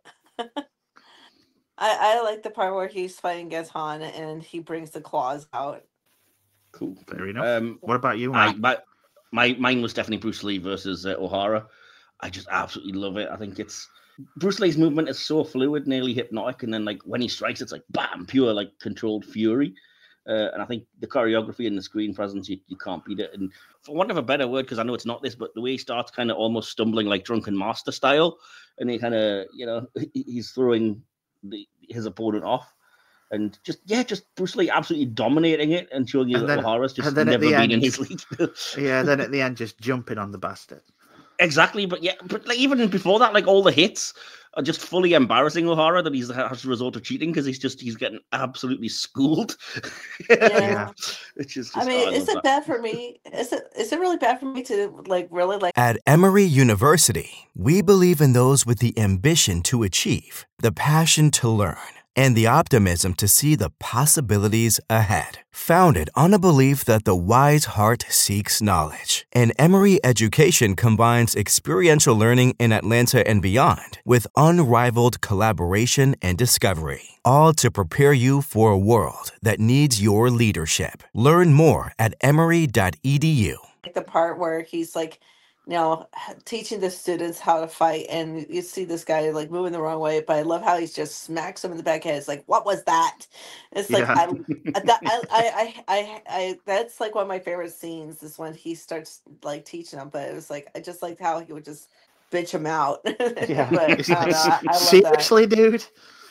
I, I like the part where he's fighting against Han and he brings the claws out. Cool. Fair enough. Um, What about you, I, Matt? my, my, mine was definitely Bruce Lee versus uh, O'Hara. I just absolutely love it. I think it's Bruce Lee's movement is so fluid, nearly hypnotic, and then like when he strikes, it's like bam, pure like controlled fury. Uh, and I think the choreography and the screen presence, you, you can't beat it. And for want of a better word, because I know it's not this, but the way he starts kind of almost stumbling like Drunken Master style, and he kind of, you know, he- he's throwing the, his opponent off. And just, yeah, just Bruce Lee absolutely dominating it and showing you And that then- O'Hara's just and then at never the been in end- his league. Yeah, then at the end, just jumping on the bastard. Exactly, but yeah, but like even before that, like all the hits are just fully embarrassing O'Hara that he's as a result of cheating because he's just he's getting absolutely schooled. Yeah. Which is just, I oh, mean, love is it that. bad for me? Is it is it really bad for me to like really like At Emory University, we believe in those with the ambition to achieve, the passion to learn, and the optimism to see the possibilities ahead. Founded on a belief that the wise heart seeks knowledge, and Emory education combines experiential learning in Atlanta and beyond with unrivaled collaboration and discovery, all to prepare you for a world that needs your leadership. Learn more at emory dot e d u. the part where he's like, you know, teaching the students how to fight, and you see this guy like moving the wrong way. But I love how he's just smacks him in the back head. It's like, what was that? It's like, Yeah. I, that, I, I, I, I, I, that's like one of my favorite scenes is when he starts like teaching them. But it was like, I just liked how he would just bitch him out. Yeah. But, I It's don't like, know, I, I love that. seriously, dude.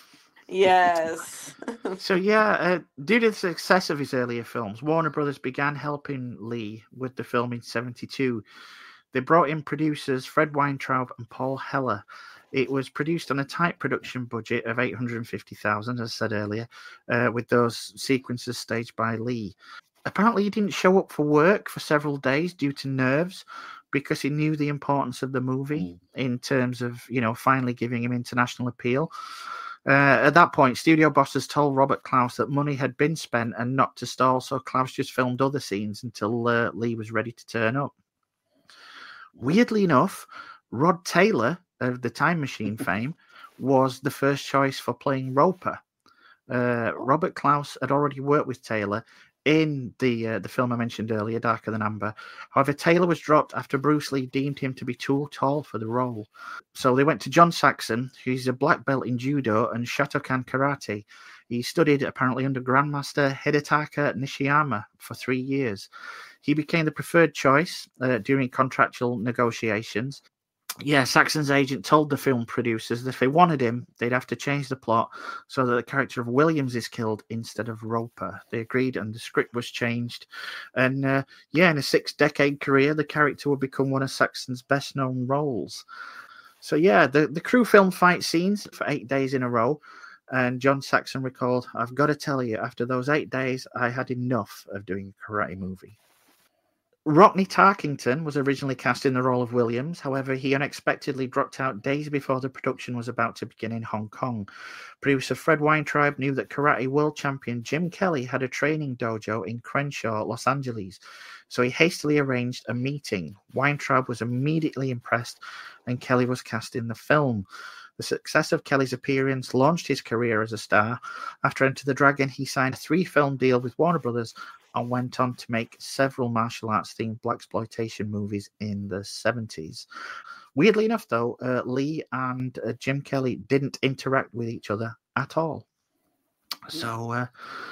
Yes. So yeah, uh, due to the success of his earlier films, Warner Brothers began helping Lee with the film in seventy-two. They brought in producers Fred Weintraub and Paul Heller. It was produced on a tight production budget of eight hundred fifty thousand dollars, as I said earlier, uh, with those sequences staged by Lee. Apparently, he didn't show up for work for several days due to nerves because he knew the importance of the movie in terms of, you know, finally giving him international appeal. Uh, at that point, studio bosses told Robert Klaus that money had been spent and not to stall, so Klaus just filmed other scenes until uh, Lee was ready to turn up. Weirdly enough, Rod Taylor of the Time Machine fame was the first choice for playing Roper. Uh, Robert Klaus had already worked with Taylor in the uh, the film I mentioned earlier, Darker Than Amber. However, Taylor was dropped after Bruce Lee deemed him to be too tall for the role. So they went to John Saxon, who's a black belt in judo and Shotokan karate. He studied apparently under Grandmaster Hidetaka Nishiyama for three years. He became the preferred choice uh, during contractual negotiations. Yeah, Saxon's agent told the film producers that if they wanted him, they'd have to change the plot so that the character of Williams is killed instead of Roper. They agreed, and the script was changed. And uh, yeah, in a six-decade career, the character would become one of Saxon's best-known roles. So yeah, the, the crew filmed fight scenes for eight days in a row. And John Saxon recalled, "I've got to tell you, after those eight days, I had enough of doing a karate movie." Rodney Tarkington was originally cast in the role of Williams. However, he unexpectedly dropped out days before the production was about to begin in Hong Kong. Producer Fred Weintraub knew that karate world champion Jim Kelly had a training dojo in Crenshaw, Los Angeles, so he hastily arranged a meeting. Weintraub was immediately impressed, and Kelly was cast in the film. The success of Kelly's appearance launched his career as a star. After Enter the Dragon, he signed a three-film deal with Warner Brothers, and went on to make several martial arts themed blaxploitation movies in the seventies. Weirdly enough, though, uh, Lee and uh, Jim Kelly didn't interact with each other at all. So, uh,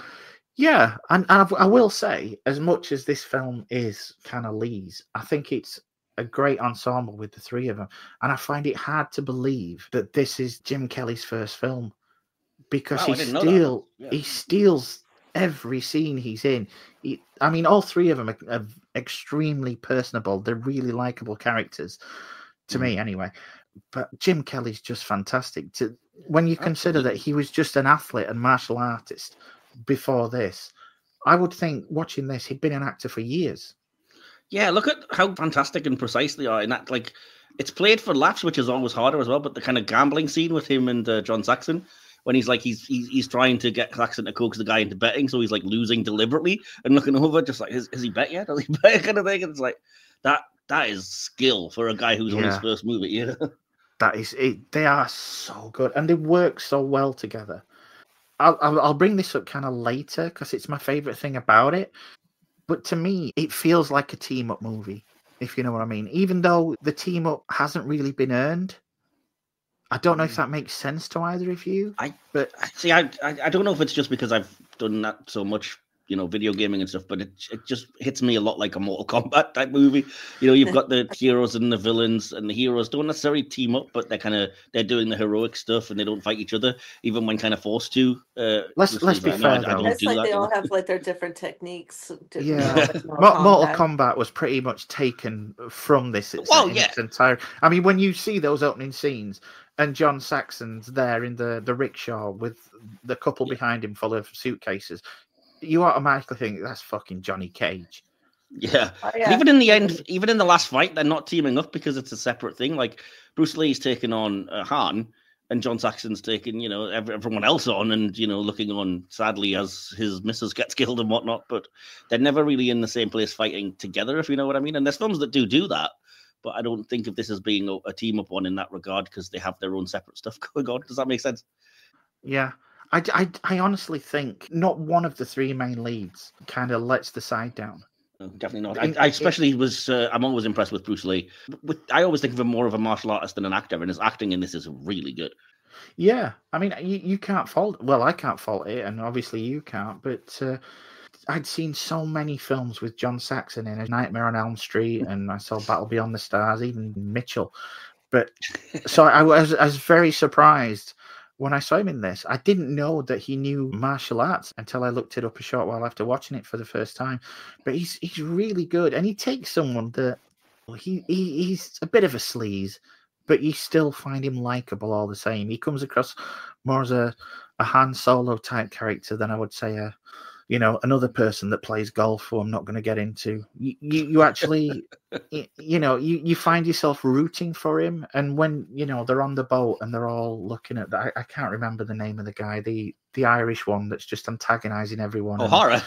yeah, and, and I've, I will say, as much as this film is kind of Lee's, I think it's a great ensemble with the three of them. And I find it hard to believe that this is Jim Kelly's first film, because Wow, he I didn't know steal that. Yeah. he steals every scene he's in. He, I mean, all three of them are, are extremely personable. They're really likable characters, to Mm. me anyway. But Jim Kelly's just fantastic. To when you consider that he was just an athlete and martial artist before this, I would think watching this he'd been an actor for years. Yeah, look at how fantastic and precise they are in that. Like, it's played for laughs, which is always harder as well. But the kind of gambling scene with him and uh, John Saxon, when he's like he's, he's he's trying to get Saxon to coax the guy into betting, so he's like losing deliberately and looking over, just like, has, has he bet yet? Has he bet? Kind of thing. And it's like that. That is skill for a guy who's on his Yeah. first movie. You know? That is it. They are so good, and they work so well together. I'll I'll, I'll bring this up kind of later because it's my favorite thing about it. But to me, it feels like a team up movie, if you know what I mean. Even though the team up hasn't really been earned. I don't know if that makes sense to either of you. I but see. I, I I don't know if it's just because I've done that so much, you know, video gaming and stuff, but it it just hits me a lot like a Mortal Kombat type movie. You know, you've got the heroes and the villains, and the heroes don't necessarily team up, but they're kind of they're doing the heroic stuff, and they don't fight each other, even when kind of forced to. Uh, Let's- Bruce let's Lee's be like, "No, I- fair, I don't though." It's do like that," they you all know? have like their different techniques. different- yeah, like Mo- Mortal Kombat. Kombat was pretty much taken from this. It's, Well, in yeah. its entire. I mean, when you see those opening scenes and John Saxon's there in the, the rickshaw with the couple behind him full of suitcases, you automatically think that's fucking Johnny Cage. Yeah. Oh, And yeah. even in the end, even in the last fight, they're not teaming up because it's a separate thing. Like Bruce Lee's taking on uh, Han, and John Saxon's taking, you know, ev- everyone else on, and you know, looking on sadly as his missus gets killed and whatnot. But they're never really in the same place fighting together, if you know what I mean. And there's films that do do that, but I don't think of this as being a, a team up one in that regard because they have their own separate stuff going on. Does that make sense? Yeah. I, I, I honestly think not one of the three main leads kind of lets the side down. No, definitely not. I, I especially was. Uh, I'm always impressed with Bruce Lee. With, I always think of him more of a martial artist than an actor, and his acting in this is really good. Yeah, I mean, you, you can't fault. Well, I can't fault it, and obviously you can't. But uh, I'd seen so many films with John Saxon in, Nightmare on Elm Street, and I saw Battle Beyond the Stars, even Mitchell. But so I was, I was very surprised when I saw him in this. I didn't know that he knew martial arts until I looked it up a short while after watching it for the first time. But he's he's really good, and he takes someone that he, he he's a bit of a sleaze, but you still find him likable all the same. He comes across more as a, a Han Solo type character than I would say a, you know, another person that plays golf who I'm not going to get into. You, you, you actually, you, you know, you, you find yourself rooting for him. And when, you know, they're on the boat and they're all looking at that, I, I can't remember the name of the guy, the the Irish one that's just antagonizing everyone. And- O'Hara.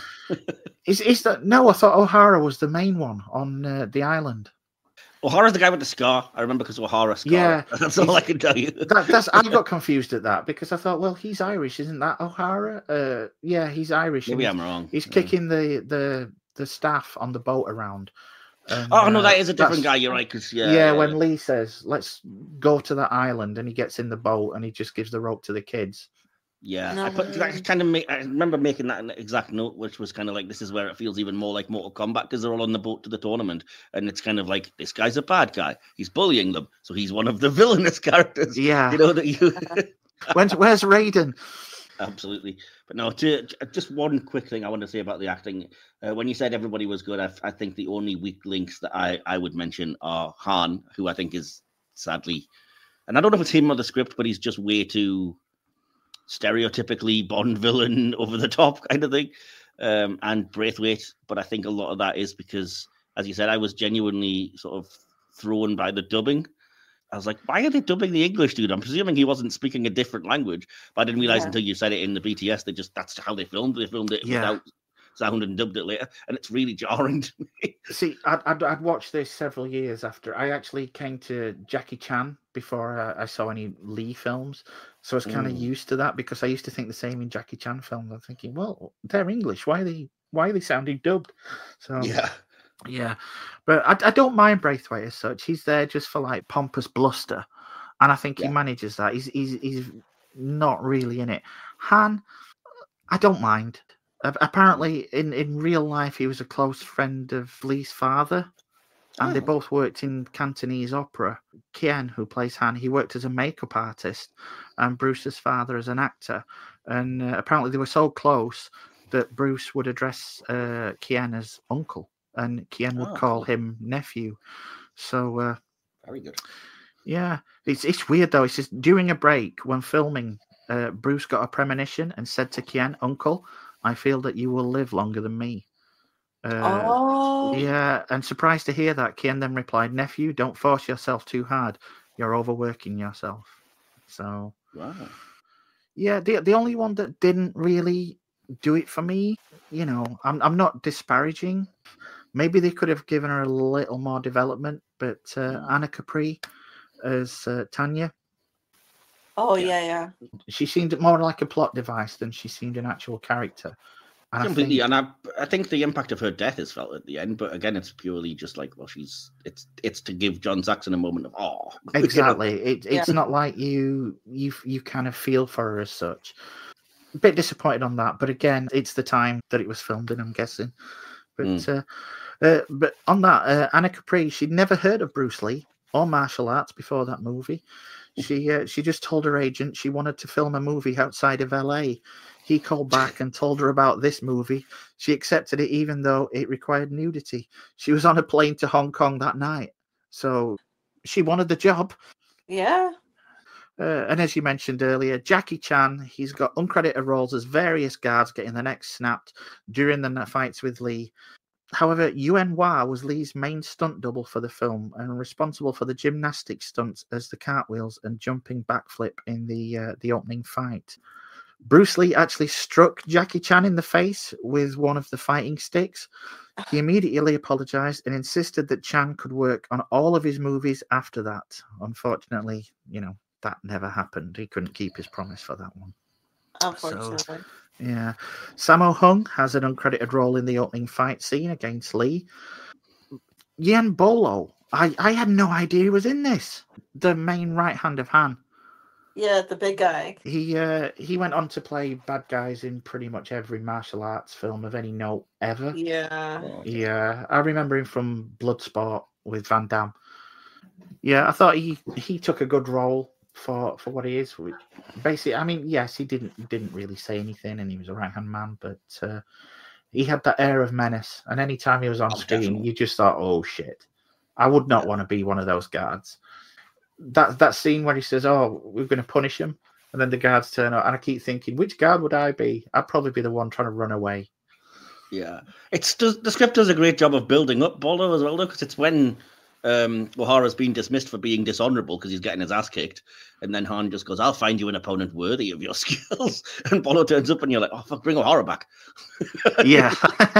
is is that, no, I thought O'Hara was the main one on uh, the island. O'Hara's the guy with the scar. I remember because O'Hara scar. Yeah. That's all I can tell you. That, that's I got confused at that because I thought, well, he's Irish, isn't that O'Hara? Uh, yeah, he's Irish. and Maybe he's, I'm wrong. He's Yeah. kicking the, the the staff on the boat around. And, Oh no, uh, that is a different that's- guy. You're right. Because yeah, Yeah, yeah, when Lee says, "Let's go to that island," and he gets in the boat and he just gives the rope to the kids. yeah, No I put way. that kind of. Make, I remember making that exact note, which was kind of like this is where it feels even more like Mortal Kombat because they're all on the boat to the tournament, and it's kind of like this guy's a bad guy. He's bullying them, so he's one of the villainous characters. Yeah. you know that you. When's, where's Raiden? Absolutely. But no, to, just one quick thing I want to say about the acting. Uh, when you said everybody was good, I, I think the only weak links that I, I would mention are Han, who I think is sadly, and I don't know if it's him or the script, but he's just way too stereotypically Bond villain, over the top kind of thing. Um, and Braithwaite, but I think a lot of that is because, as you said, I was genuinely sort of thrown by the dubbing. I was like, why are they dubbing the English dude? I'm presuming he wasn't speaking a different language, but I didn't realize Yeah. until you said it in the B T S. They just, that's how they filmed. They filmed it Yeah. without sound and dubbed it later. And it's really jarring to me. See, I'd, I'd, I'd watched this several years after. I actually came to Jackie Chan before uh, I saw any Lee films. So I was kind of Mm. used to that because I used to think the same in Jackie Chan films. I'm thinking, well, they're English. Why are they why are they sounding dubbed? So Yeah. yeah. But I, I don't mind Braithwaite as such. He's there just for like pompous bluster, and I think Yeah. he manages that. He's he's he's not really in it. Han, I don't mind. A- Apparently, in, in real life, he was a close friend of Lee's father, and they Oh. both worked in Cantonese opera. Kien, who plays Han, he worked as a makeup artist, and Bruce's father as an actor. And uh, apparently, they were so close that Bruce would address uh, Kien as uncle, and Kien would Oh, call cool. him nephew. So, uh, Very good. yeah, it's it's weird though. It's just during a break when filming, uh, Bruce got a premonition and said to Kien, "Uncle, I feel that you will live longer than me." Uh, Oh, yeah, and surprised to hear that, Kien then replied, "Nephew, don't force yourself too hard. You're overworking yourself." So, Wow. yeah, the the only one that didn't really do it for me, you know, I'm I'm not disparaging. Maybe they could have given her a little more development, but uh, Mm. Anna Capri as uh, Tanya, oh Yeah. yeah, yeah. she seemed more like a plot device than she seemed an actual character. And I Completely, think, and I, I think the impact of her death is felt at the end. But again, it's purely just like, well, she's it's it's to give John Saxon a moment of awe. you know? exactly, it, it's Yeah. not like you you you kind of feel for her as such. A bit disappointed on that, but again, it's the time that it was filmed in, I'm guessing. But Mm. uh, uh, but on that, uh, Anna Capri, she'd never heard of Bruce Lee or martial arts before that movie. She uh, she just told her agent she wanted to film a movie outside of L A. He called back and told her about this movie. She accepted it even though it required nudity. She was on a plane to Hong Kong that night, so she wanted the job. Yeah. Uh, and as you mentioned earlier, Jackie Chan, he's got uncredited roles as various guards getting their necks snapped during the n- fights with Lee. However, Yuen Wah was Lee's main stunt double for the film and responsible for the gymnastic stunts as the cartwheels and jumping backflip in the uh, the opening fight. Bruce Lee actually struck Jackie Chan in the face with one of the fighting sticks. He immediately apologized and insisted that Chan could work on all of his movies after that. Unfortunately, you know, that never happened. He couldn't keep his promise for that one. Unfortunately. Yeah. Sammo Hung has an uncredited role in the opening fight scene against Lee. Yan Bolo, I, I had no idea he was in this. The main right hand of Han. Yeah, the big guy. He uh, he went on to play bad guys in pretty much every martial arts film of any note ever. Yeah. Yeah, I remember him from Bloodsport with Van Damme. Yeah, I thought he, he took a good role for, for what he is. Basically, I mean, yes, he didn't didn't really say anything, and he was a right hand man, but uh, he had that air of menace. And any time he was on Oh, screen, definitely. you just thought, "Oh shit, I would not want to be one of those guards." That that scene where he says, "Oh, we're going to punish him," and then the guards turn up, and I keep thinking, which guard would I be? I'd probably be the one trying to run away. Yeah, it's does, the script does a great job of building up Bolo as well, though, because it's when um, O'Hara's been dismissed for being dishonorable because he's getting his ass kicked, and then Han just goes, "I'll find you an opponent worthy of your skills," and Bolo turns up, and you're like, "Oh fuck, bring O'Hara back." Yeah.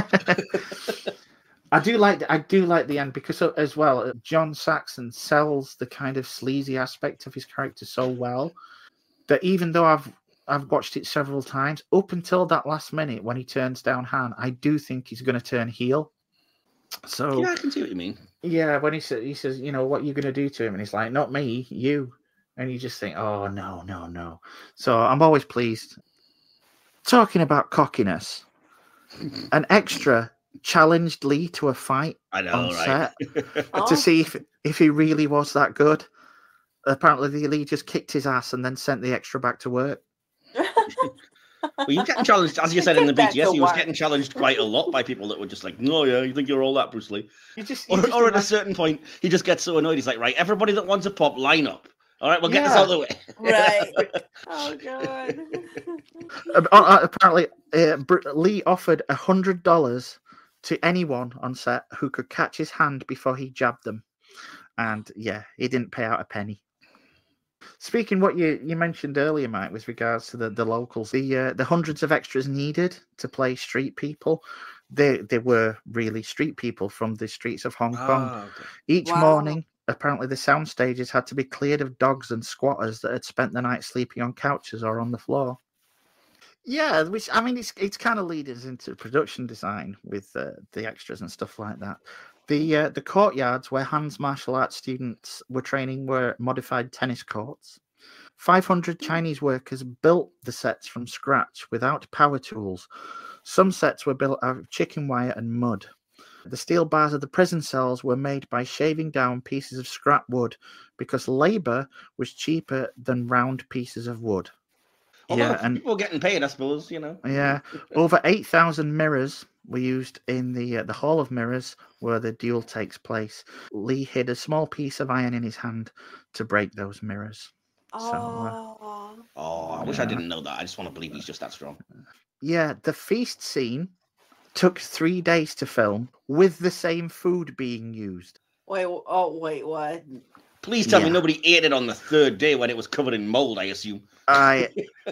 I do like I do like the end because uh, as well, John Saxon sells the kind of sleazy aspect of his character so well that even though I've I've watched it several times, up until that last minute when he turns down Han, I do think he's going to turn heel. So Yeah, I can see what you mean. yeah, when he says he says, you know, what are you going to do to him, and he's like, not me, you, and you just think, oh no, no, no. So I'm always pleased. Talking about cockiness, an extra challenged Lee to a fight I know, on right? set Oh. to see if if he really was that good. Apparently, the Lee just kicked his ass and then sent the extra back to work. Well, you're getting challenged, as you said in the Back B T S, to he was work. getting challenged quite a lot by people that were just like, "No, yeah, you think you're all that, Bruce Lee?" You just, you Or, just or at a imagine- certain point, he just gets so annoyed. He's like, "Right, everybody that wants a pop, line up. All right, we'll get this Yeah. out of the way." Right. Oh god. Uh, uh, apparently, uh, Br- Lee offered a hundred dollars to anyone on set who could catch his hand before he jabbed them, and yeah, he didn't pay out a penny. Speaking what you, you mentioned earlier, Mike, with regards to the, the locals, the uh, the hundreds of extras needed to play street people, they they were really street people from the streets of Hong Kong. Ah, okay. Each Wow. morning, apparently the sound stages had to be cleared of dogs and squatters that had spent the night sleeping on couches or on the floor. Yeah, which I mean, it's it's kind of leads us into production design with uh, the extras and stuff like that. The uh, the courtyards where Hans martial arts students were training were modified tennis courts. five hundred Chinese workers built the sets from scratch without power tools. Some sets were built out of chicken wire and mud. The steel bars of the prison cells were made by shaving down pieces of scrap wood because labor was cheaper than round pieces of wood. Although yeah, and people getting paid, I suppose, you know. yeah, over eight thousand mirrors were used in the uh, the Hall of Mirrors where the duel takes place. Lee hid a small piece of iron in his hand to break those mirrors. Oh, So, uh, Oh, I wish I didn't know that. I just want to believe he's just that strong. yeah, the feast scene took three days to film with the same food being used. wait, oh, wait, what? Please tell me Yeah. nobody ate it on the third day when it was covered in mold, I assume. I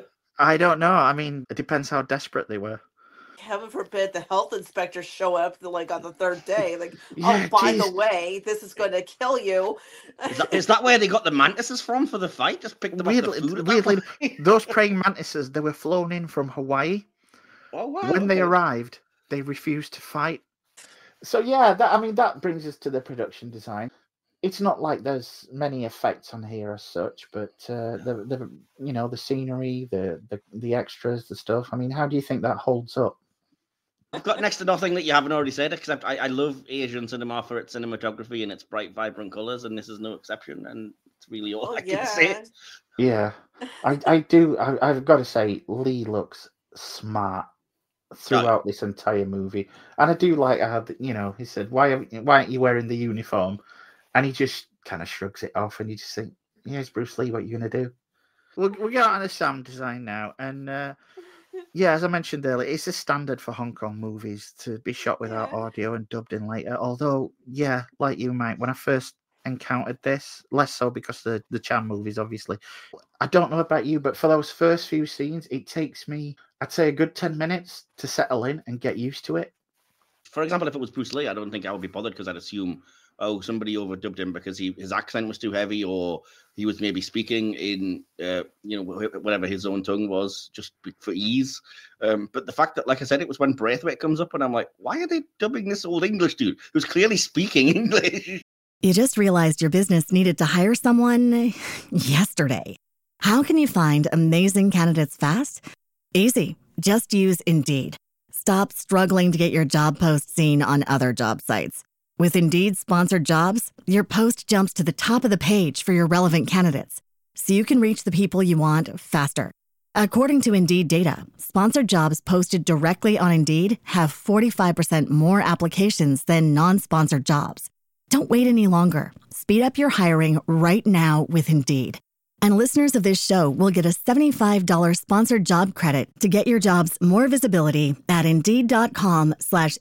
I don't know. I mean, it depends how desperate they were. Heaven forbid the health inspectors show up like on the third day. Like, Yeah, oh, by the geez. way, this is going to kill you. Is that, is that where they got the mantises from for the fight? Just picked them Weirdly, off the food at that weirdly, point? those praying mantises, they were flown in from Hawaii. Oh, wow. When they okay. arrived, they refused to fight. So yeah, that I mean that brings us to the production design. It's not like there's many effects on here as such, but uh, the the you know the scenery, the, the the extras, the stuff. I mean, how do you think that holds up? I've got next to nothing that you haven't already said, except I, I love Asian cinema for its cinematography and its bright, vibrant colours, and this is no exception, and it's really all Oh, I can yeah. say. Yeah, I I do. I, I've got to say, Lee looks smart throughout this entire movie, and I do like how the- you know he said, "Why haven't you- why aren't you wearing the uniform?" And he just kind of shrugs it off, and you just think, "Here's Bruce Lee. What are you going to do?" We'll we'll get on to sound design now, and uh, yeah, as I mentioned earlier, it's a standard for Hong Kong movies to be shot without Yeah. audio and dubbed in later. Although, yeah, like you, Mike, when I first encountered this, less so because the the Chan movies, obviously. I don't know about you, but for those first few scenes, it takes me, I'd say, a good ten minutes to settle in and get used to it. For example, if it was Bruce Lee, I don't think I would be bothered because I'd assume, oh, somebody overdubbed him because he his accent was too heavy, or he was maybe speaking in, uh, you know, wh- whatever his own tongue was, just be- for ease. Um, but the fact that, like I said, it was when Braithwaite comes up, and I'm like, why are they dubbing this old English dude who's clearly speaking English? You just realized your business needed to hire someone yesterday. How can you find amazing candidates fast? Easy. Just use Indeed. Stop struggling to get your job post seen on other job sites. With Indeed sponsored jobs, your post jumps to the top of the page for your relevant candidates, so you can reach the people you want faster. According to Indeed data, sponsored jobs posted directly on Indeed have forty-five percent more applications than non-sponsored jobs. Don't wait any longer. Speed up your hiring right now with Indeed. And listeners of this show will get a seventy-five dollars sponsored job credit to get your jobs more visibility at Indeed.com slash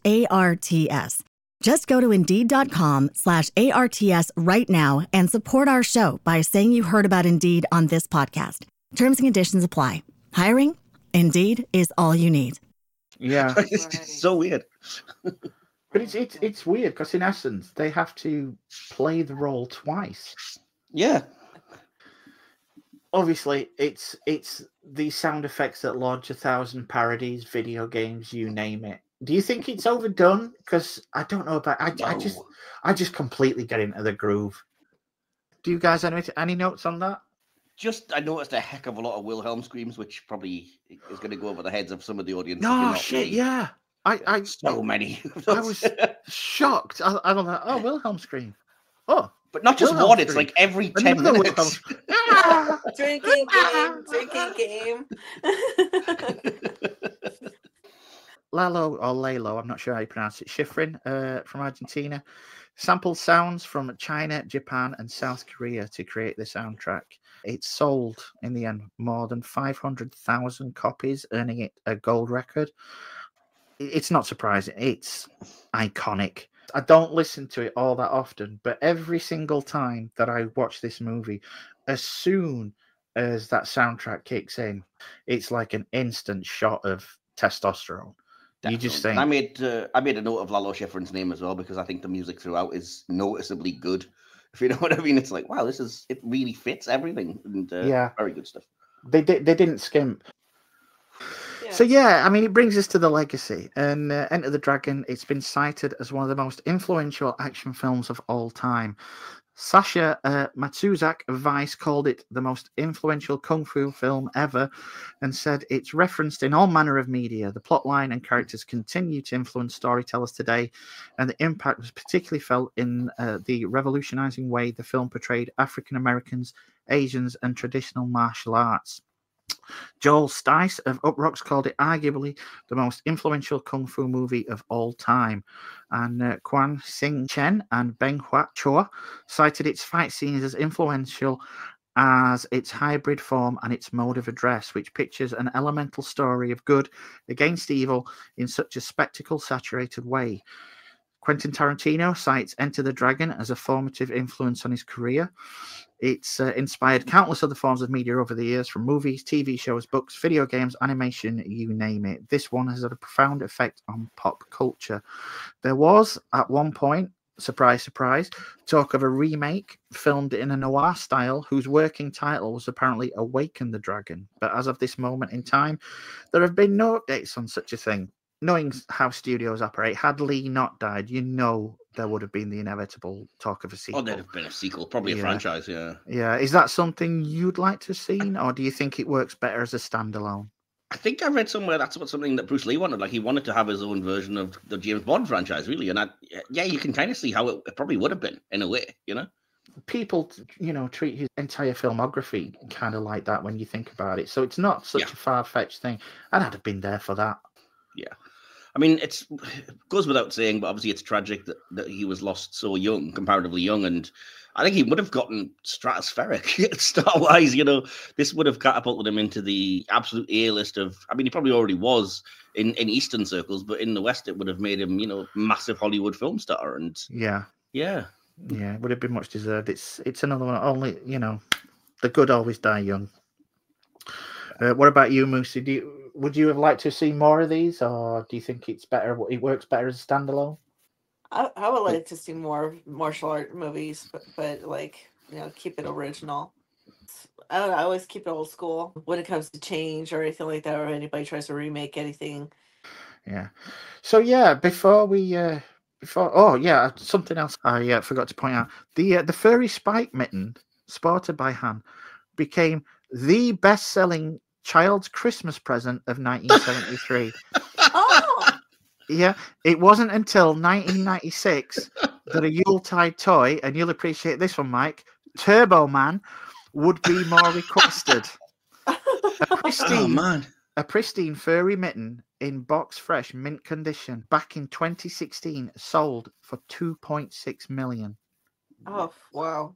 ARTS. Just go to Indeed.com slash ARTS right now and support our show by saying you heard about Indeed on this podcast. Terms and conditions apply. Hiring? Indeed is all you need. Yeah, It's just so weird. but it's it's it's weird because in essence they have to play the role twice. Yeah. Obviously, it's it's the sound effects that launch a thousand parodies, video games, you name it. Do you think it's overdone? Because I don't know about. I, I just No. I just completely get into the groove. Do you guys have any, any notes on that? Just, I noticed a heck of a lot of Wilhelm screams, which probably is going to go over the heads of some of the audience. if you're No not shit. me. Yeah, I I So many. I was shocked. I, I was like, oh, Wilhelm scream. Oh, But not just Wilhelm one, it's scream. like every ten Another minutes. Wilhelm scream. Ah! Drinking game, drinking game. Lalo or Lalo, I'm not sure how you pronounce it. Schifrin uh, from Argentina sampled sounds from China, Japan, and South Korea to create the soundtrack. It sold in the end more than five hundred thousand copies, earning it a gold record. I- It's not surprising. It's iconic. I don't listen to it all that often, but every single time that I watch this movie, as soon as that soundtrack kicks in, it's like an instant shot of testosterone. You just Definitely. think, And I made uh, I made a note of Lalo Schifrin's name as well because I think the music throughout is noticeably good. If you know what I mean, it's like, wow, this is it really fits everything, and uh, Yeah. very good stuff. they did. They didn't skimp. Yeah, So yeah, I mean, it brings us to the legacy, and uh, Enter the Dragon. It's been cited as one of the most influential action films of all time. Sasha uh, Matsuzak of Vice called it the most influential kung fu film ever, and said it's referenced in all manner of media. The plotline and characters continue to influence storytellers today, and the impact was particularly felt in uh, the revolutionizing way the film portrayed African Americans, Asians, and traditional martial arts. Joel Stice of Uprocks called it arguably the most influential kung fu movie of all time. And uh, Quan Sing Chen and Beng Hua Chua cited its fight scenes as influential as its hybrid form and its mode of address, which pictures an elemental story of good against evil in such a spectacle-saturated way. Quentin Tarantino cites Enter the Dragon as a formative influence on his career. It's uh, inspired countless other forms of media over the years, from movies, T V shows, books, video games, animation, you name it. This one has had a profound effect on pop culture. There was, at one point, surprise, surprise, talk of a remake filmed in a noir style whose working title was apparently Awaken the Dragon. But as of this moment in time, there have been no updates on such a thing. Knowing how studios operate, had Lee not died, you know there would have been the inevitable talk of a sequel. Oh, there'd have been a sequel, probably a Yeah. franchise, yeah. Yeah, is that something you'd like to have seen, or do you think it works better as a standalone? I think I read somewhere that's what something that Bruce Lee wanted. Like, he wanted to have his own version of the James Bond franchise, really. And I, yeah, you can kind of see how it, it probably would have been, in a way, you know? People, you know, treat his entire filmography kind of like that when you think about it. So it's not such Yeah. a far-fetched thing. And I'd have been there for that. Yeah. I mean, it's it goes without saying, but obviously it's tragic that, that he was lost so young, comparatively young, and I think he would have gotten stratospheric star-wise. You know, this would have catapulted him into the absolute A-list of. I mean, he probably already was in, in Eastern circles, but in the West, it would have made him, you know, massive Hollywood film star. And Yeah, yeah, yeah, it would have been much deserved. It's it's another one. Only, you know, the good always die young. Uh, what about you, Moosey? Do you, would you have liked to see more of these, or do you think it's better? It works better as a standalone? I, I would like to see more martial art movies, but, but like, you know, keep it original. I don't know. I always keep it old school when it comes to change or anything like that, or anybody tries to remake anything. Yeah. So yeah, before we uh before oh yeah, something else I uh, forgot to point out. The uh, the furry spike mitten sported by Han became the best-selling child's Christmas present of nineteen seventy-three. Oh, Yeah, it wasn't until nineteen ninety-six that a Yuletide toy, and you'll appreciate this one, Mike, Turbo Man, would be more requested. A pristine, oh man, a pristine furry mitten in box fresh mint condition back in twenty sixteen sold for two point six million. oh, wow.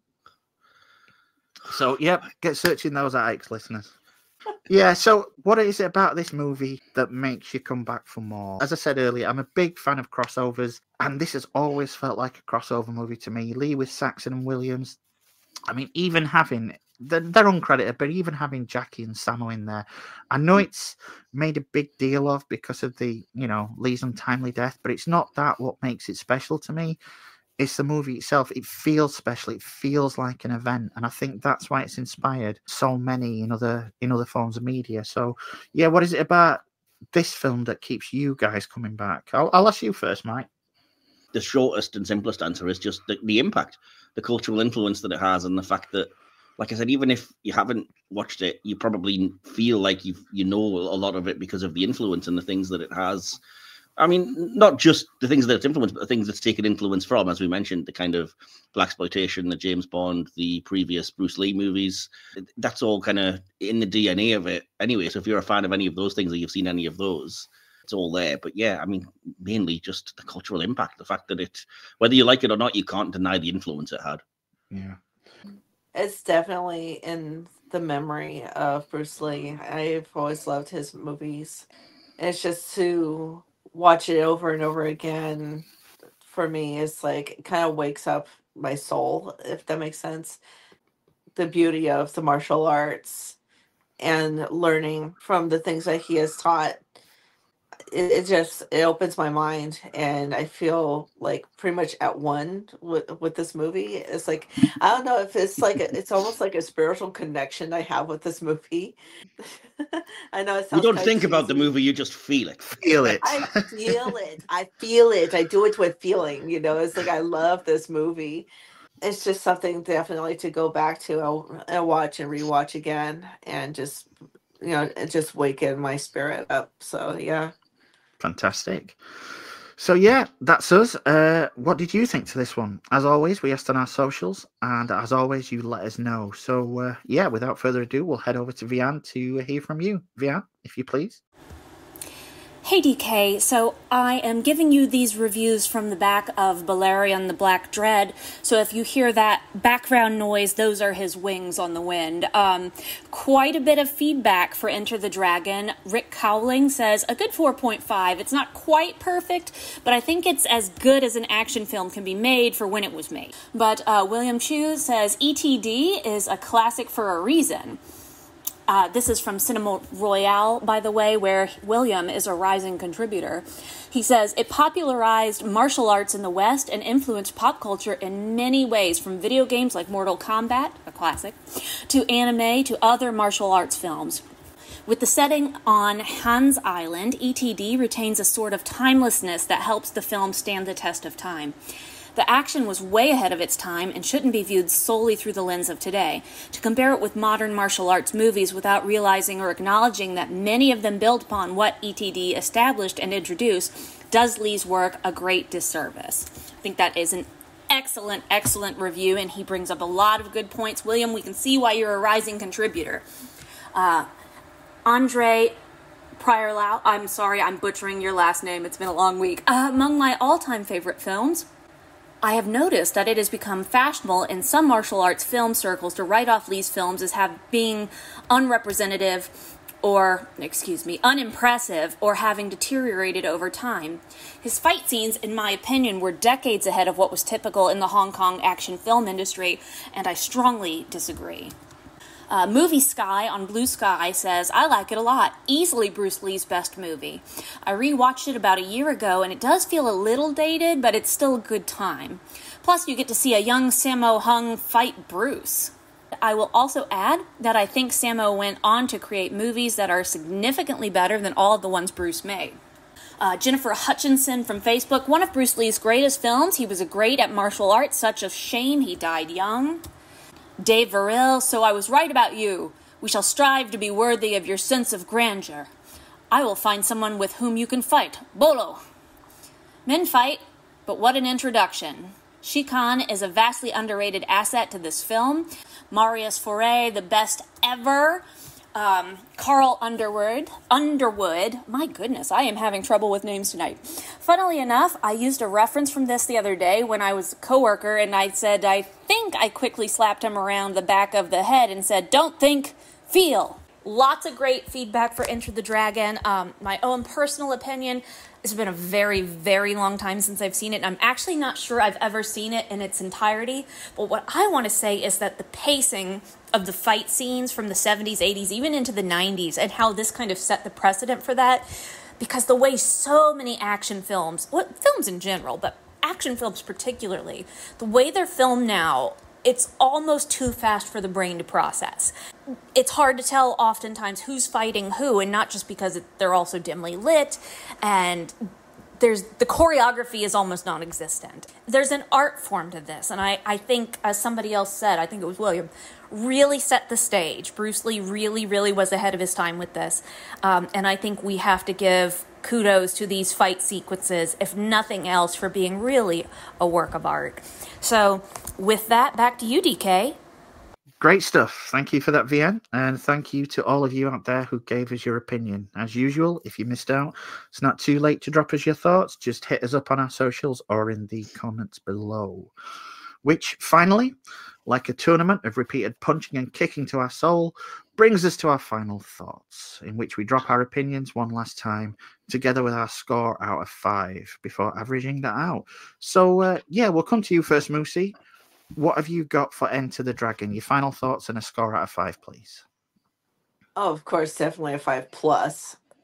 So, yep, get searching those out, X listeners. Yeah, so what is it about this movie that makes you come back for more? As I said earlier, I'm a big fan of crossovers, and this has always felt like a crossover movie to me. Lee with Saxon and Williams. I mean, even having, they're, they're uncredited, but even having Jackie and Samo in there. I know it's made a big deal of because of the, you know, Lee's untimely death, but it's not that what makes it special to me. It's the movie itself. It feels special. It feels like an event, and I think that's why it's inspired so many in other in other forms of media. So, yeah, what is it about this film that keeps you guys coming back? I'll, I'll ask you first, Mike. the shortest and simplest answer is just the, the impact, the cultural influence that it has, and the fact that, like I said, even if you haven't watched it, you probably feel like you you know a lot of it because of the influence and the things that it has. I mean, not just the things that it's influenced, but the things it's taken influence from, as we mentioned, the kind of blaxploitation, the James Bond, the previous Bruce Lee movies. That's all kind of in the D N A of it anyway. So if you're a fan of any of those things or you've seen any of those, it's all there. But yeah, I mean, mainly just the cultural impact, the fact that it, whether you like it or not, you can't deny the influence it had. Yeah. It's definitely in the memory of Bruce Lee. I've always loved his movies. And it's just to watch it over and over again, for me, it's like, it kind of wakes up my soul, if that makes sense. The beauty of the martial arts and learning from the things that he has taught. it, it just it opens my mind, and I feel like pretty much at one with with this movie. It's like I don't know if it's like a, it's almost like a spiritual connection I have with this movie. I know it You sounds don't kind of think about the cheesy. movie, you just feel it. Feel it. I feel it. I feel it. I do it with feeling. You know, it's like I love this movie. It's just something definitely to go back to and and watch and rewatch again, and just you know, it just waken my spirit up. So yeah. Fantastic. So yeah, that's us. Uh, what did you think to this one? As always, we asked on our socials, and as always, you let us know. So uh, yeah, without further ado, we'll head over to Vian to hear from you. Vian, if you please. Hey D K, so I am giving you these reviews from the back of Balerion the Black Dread, so if you hear that background noise, those are his wings on the wind. Um, quite a bit of feedback for Enter the Dragon. Rick Cowling says, a good four point five. It's not quite perfect, but I think it's as good as an action film can be made for when it was made. But uh, William Chu says, E T D is a classic for a reason. Uh, this is from Cinema Royale, by the way, where William is a rising contributor. He says, it popularized martial arts in the West and influenced pop culture in many ways, from video games like Mortal Kombat, a classic, to anime, to other martial arts films. With the setting on Hans Island, E T D retains a sort of timelessness that helps the film stand the test of time. The action was way ahead of its time and shouldn't be viewed solely through the lens of today. To compare it with modern martial arts movies without realizing or acknowledging that many of them build upon what E T D established and introduced does Lee's work a great disservice. I think that is an excellent, excellent review, and he brings up a lot of good points. William, we can see why you're a rising contributor. Uh, Andre Pryorlau, I'm sorry, I'm butchering your last name. It's been a long week. Uh, among my all-time favorite films, I have noticed that it has become fashionable in some martial arts film circles to write off Lee's films as have being unrepresentative or, excuse me, unimpressive or having deteriorated over time. His fight scenes, in my opinion, were decades ahead of what was typical in the Hong Kong action film industry, and I strongly disagree. Uh, Movie Sky on Blue Sky says, I like it a lot. Easily Bruce Lee's best movie. I rewatched it about a year ago, and it does feel a little dated, but it's still a good time. Plus, you get to see a young Sammo Hung fight Bruce. I will also add that I think Sammo went on to create movies that are significantly better than all of the ones Bruce made. Uh, Jennifer Hutchinson from Facebook, one of Bruce Lee's greatest films. He was a great at martial arts, such a shame he died young. Dave Varil, so I was right about you. We shall strive to be worthy of your sense of grandeur. I will find someone with whom you can fight. Bolo. Men fight, but what an introduction. Shikan is a vastly underrated asset to this film. Marius Foray, the best ever. Um, Carl Underwood, Underwood, my goodness, I am having trouble with names tonight. Funnily enough, I used a reference from this the other day when I was a coworker, and I said, I think I quickly slapped him around the back of the head and said, don't think, feel. Lots of great feedback for Enter the Dragon. Um, my own personal opinion, it's been a very, very long time since I've seen it. And I'm actually not sure I've ever seen it in its entirety. But what I want to say is that the pacing of the fight scenes from the seventies, eighties, even into the nineties, and how this kind of set the precedent for that. Because the way so many action films, well, films in general, but action films particularly, the way they're filmed now, it's almost too fast for the brain to process. It's hard to tell oftentimes who's fighting who, and not just because it, they're also dimly lit, and there's the choreography is almost non-existent. There's an art form to this, and I, I think, as somebody else said, I think it was William, really set the stage. Bruce Lee really, really was ahead of his time with this, um, and I think we have to give kudos to these fight sequences, if nothing else, for being really a work of art. So, with that, back to you, D K. Great stuff. Thank you for that, V N. And thank you to all of you out there who gave us your opinion. As usual, if you missed out, it's not too late to drop us your thoughts. Just hit us up on our socials or in the comments below. Which, finally, like a tournament of repeated punching and kicking to our soul, brings us to our final thoughts, in which we drop our opinions one last time, together with our score out of five, before averaging that out. So, uh, yeah, we'll come to you first, Moosey. What have you got for Enter the Dragon? Your final thoughts and a score out of five, please. Oh, of course, definitely a five plus.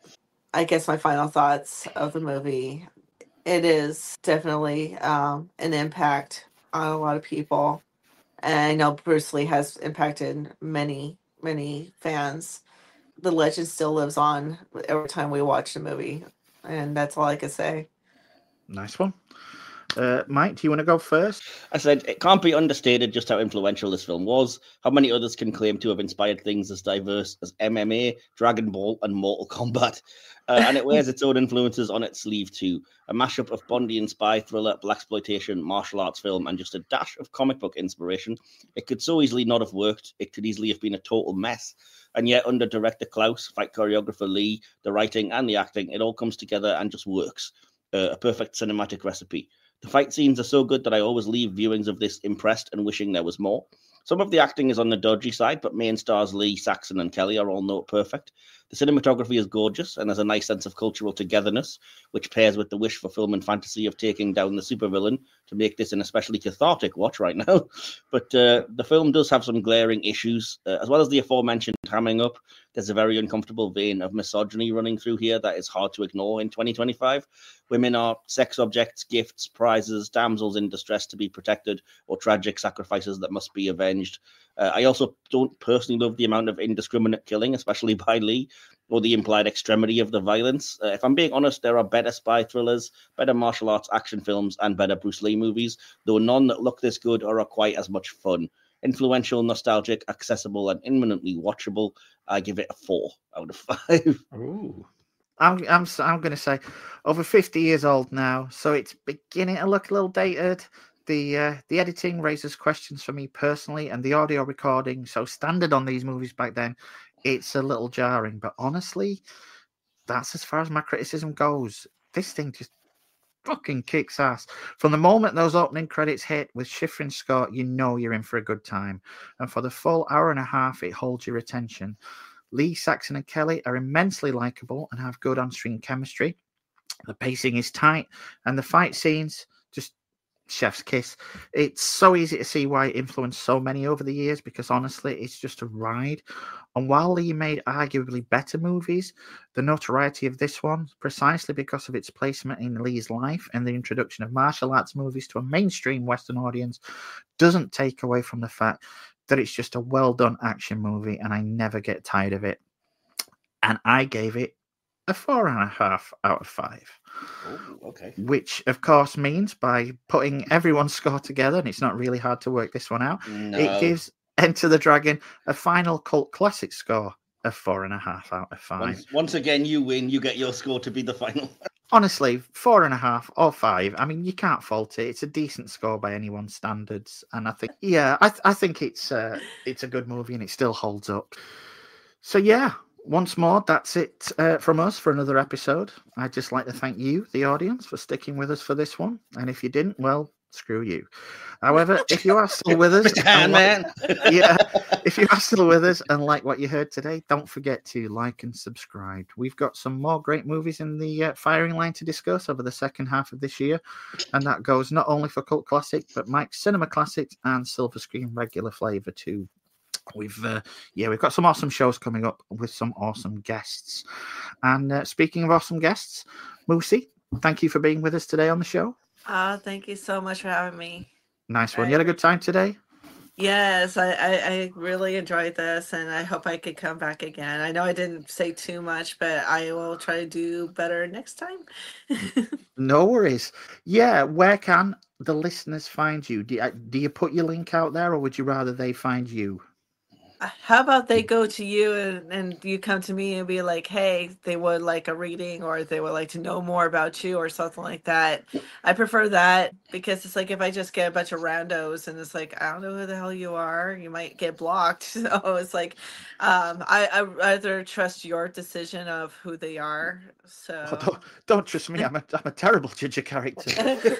I guess my final thoughts of the movie. It is definitely um, an impact on a lot of people. And I know Bruce Lee has impacted many, many fans. The legend still lives on every time we watch the movie. And that's all I can say. Nice one. Uh, Mike, do you want to go first? I said it can't be understated just how influential this film was. How many others can claim to have inspired things as diverse as M M A, Dragon Ball, and Mortal Kombat? Uh, and it wears its own influences on its sleeve too. A mashup of Bondian spy thriller, blaxploitation, martial arts film, and just a dash of comic book inspiration. It could so easily not have worked. It could easily have been a total mess. And yet, under director Klaus, fight choreographer Lee, the writing and the acting, it all comes together and just works. Uh, a perfect cinematic recipe. The fight scenes are so good that I always leave viewings of this impressed and wishing there was more. Some of the acting is on the dodgy side, but main stars Lee, Saxon, and Kelly are all note perfect. The cinematography is gorgeous and has a nice sense of cultural togetherness, which pairs with the wish for film and fantasy of taking down the supervillain to make this an especially cathartic watch right now. But uh, the film does have some glaring issues, uh, as well as the aforementioned hamming up. There's a very uncomfortable vein of misogyny running through here that is hard to ignore in twenty twenty-five. Women are sex objects, gifts, prizes, damsels in distress to be protected, or tragic sacrifices that must be avenged. Uh, I also don't personally love the amount of indiscriminate killing, especially by Lee, or the implied extremity of the violence. Uh, if I'm being honest, there are better spy thrillers, better martial arts action films, and better Bruce Lee movies, though none that look this good or are quite as much fun. Influential, nostalgic, accessible, and imminently watchable. I give it a four out of five. Ooh. I'm I'm I'm going to say over fifty years old now, so it's beginning to look a little dated. The uh, the editing raises questions for me personally, and the audio recording, so standard on these movies back then, it's a little jarring. But honestly, that's as far as my criticism goes. This thing just fucking kicks ass. From the moment those opening credits hit with Schifrin score, you know you're in for a good time. And for the full hour and a half, it holds your attention. Lee, Saxon, and Kelly are immensely likable and have good on-screen chemistry. The pacing is tight, and the fight scenes just chef's kiss. It's so easy to see why it influenced so many over the years, because honestly, it's just a ride. And while Lee made arguably better movies, the notoriety of this one, precisely because of its placement in Lee's life and the introduction of martial arts movies to a mainstream Western audience, doesn't take away from the fact that it's just a well-done action movie, and I never get tired of it. And I gave it a four and a half out of five. Oh, okay. Which, of course, means by putting everyone's score together, and it's not really hard to work this one out, No. it gives Enter the Dragon a final cult classic score of four and a half out of five. Once, once again, you win. You get your score to be the final. Honestly, four and a half or five. I mean, you can't fault it. It's a decent score by anyone's standards, and I think, yeah, I, th- I think it's uh, it's a good movie, and it still holds up. So yeah, once more, that's it uh, from us for another episode. I'd just like to thank you, the audience, for sticking with us for this one. And if you didn't, well, screw you. However, if you are still with us, Man, and man. like, yeah, if you are still with us and like what you heard today, don't forget to like and subscribe. We've got some more great movies in the uh, firing line to discuss over the second half of this year, and that goes not only for Cult Classic, but Mike's Cinema Classics and Silver Screen regular flavour too. We've uh, yeah, we've got some awesome shows coming up with some awesome guests. And uh, speaking of awesome guests, Moosey, thank you for being with us today on the show. Uh, thank you so much for having me. Nice one. I- You had a good time today? Yes, I, I, I really enjoyed this, and I hope I could come back again. I know I didn't say too much, but I will try to do better next time. No worries. Yeah, where can the listeners find you? Do you, do you put your link out there, or would you rather they find you? How about they go to you and, and you come to me and be like, hey, they would like a reading, or they would like to know more about you or something like that. I prefer that, because it's like if I just get a bunch of randos and it's like, I don't know who the hell you are, you might get blocked. So it's like, um, I, I rather trust your decision of who they are. So Oh, don't, don't trust me. I'm a, I'm a terrible judge of character.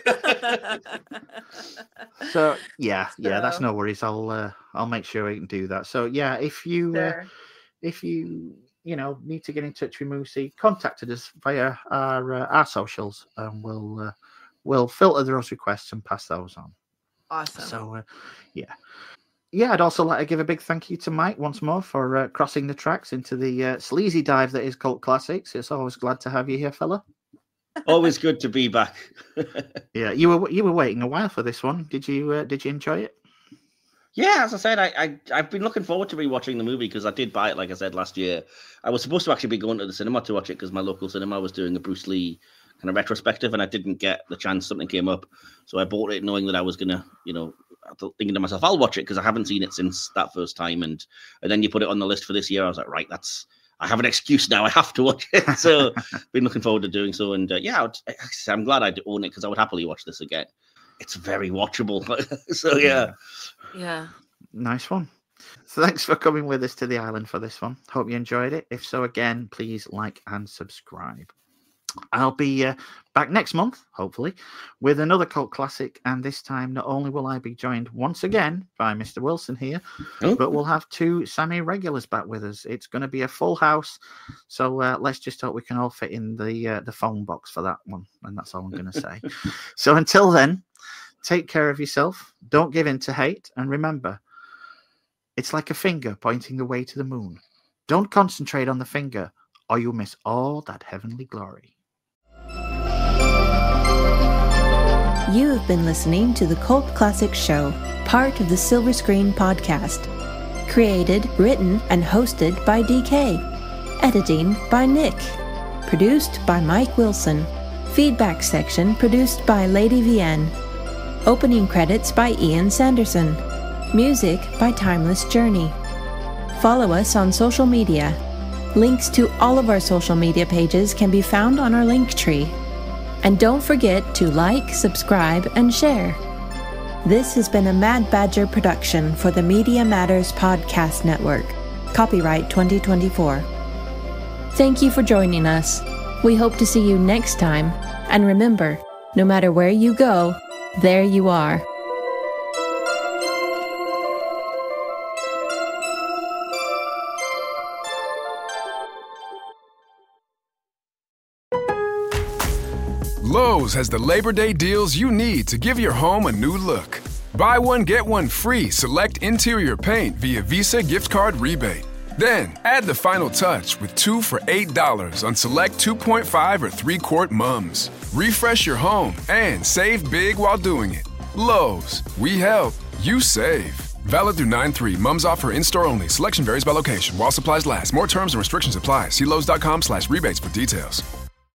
So yeah, yeah, that's So- no worries. I'll uh, I'll make sure I can do that. So yeah, if you uh, Sure. if you you know need to get in touch with Moosey, contact us via our uh, our socials, and we'll uh, we'll filter those requests and pass those on. Awesome. So uh, yeah. yeah, I'd also like to give a big thank you to Mike once more for uh, crossing the tracks into the uh, sleazy dive that is Cult Classics. It's always glad to have you here, fella. Always good to be back. Yeah, you were you were waiting a while for this one. Did you uh, did you enjoy it? Yeah, as I said, I, I I've been looking forward to rewatching the movie because I did buy it, like I said last year. I was supposed to actually be going to the cinema to watch it because my local cinema was doing a Bruce Lee kind of retrospective, and I didn't get the chance. Something came up, so I bought it knowing that I was gonna, you know, thinking to myself, I'll watch it because I haven't seen it since that first time. And and then you put it on the list for this year. I was like, right, that's I have an excuse now. I have to watch it. So been looking forward to doing so. And uh, yeah, I'd, I'm glad I own it because I would happily watch this again. It's very watchable. So yeah. Yeah. Nice one. So thanks for coming with us to the island for this one. Hope you enjoyed it. If so, again, please like and subscribe. I'll be uh, back next month, hopefully, with another cult classic. And this time, not only will I be joined once again by Mister Wilson here, oh. but we'll have two Sammy regulars back with us. It's going to be a full house. So uh, let's just hope we can all fit in the uh, the phone box for that one. And that's all I'm going to say. So until then, take care of yourself. Don't give in to hate. And remember, it's like a finger pointing the way to the moon. Don't concentrate on the finger, or you'll miss all that heavenly glory. You have been listening to the Cult Classic Show, part of the Silver Screen Podcast. Created, written, and hosted by D K. Editing by Nick. Produced by Mike Wilson. Feedback section produced by Lady V N. Opening credits by Ian Sanderson. Music by Timeless Journey. Follow us on social media. Links to all of our social media pages can be found on our link tree. And don't forget to like, subscribe, and share. This has been a Mad Badger production for the Media Matters Podcast Network. Copyright twenty twenty-four. Thank you for joining us. We hope to see you next time. And remember, no matter where you go, there you are. Lowe's has the Labor Day deals you need to give your home a new look. Buy one, get one free select interior paint via Visa gift card rebate. Then, add the final touch with two for eight dollars on select two point five or three quart mums. Refresh your home and save big while doing it. Lowe's, we help, you save. Valid through nine three. Mums offer in-store only. Selection varies by location. While supplies last. More terms and restrictions apply. See Lowe's dot com slash rebates for details.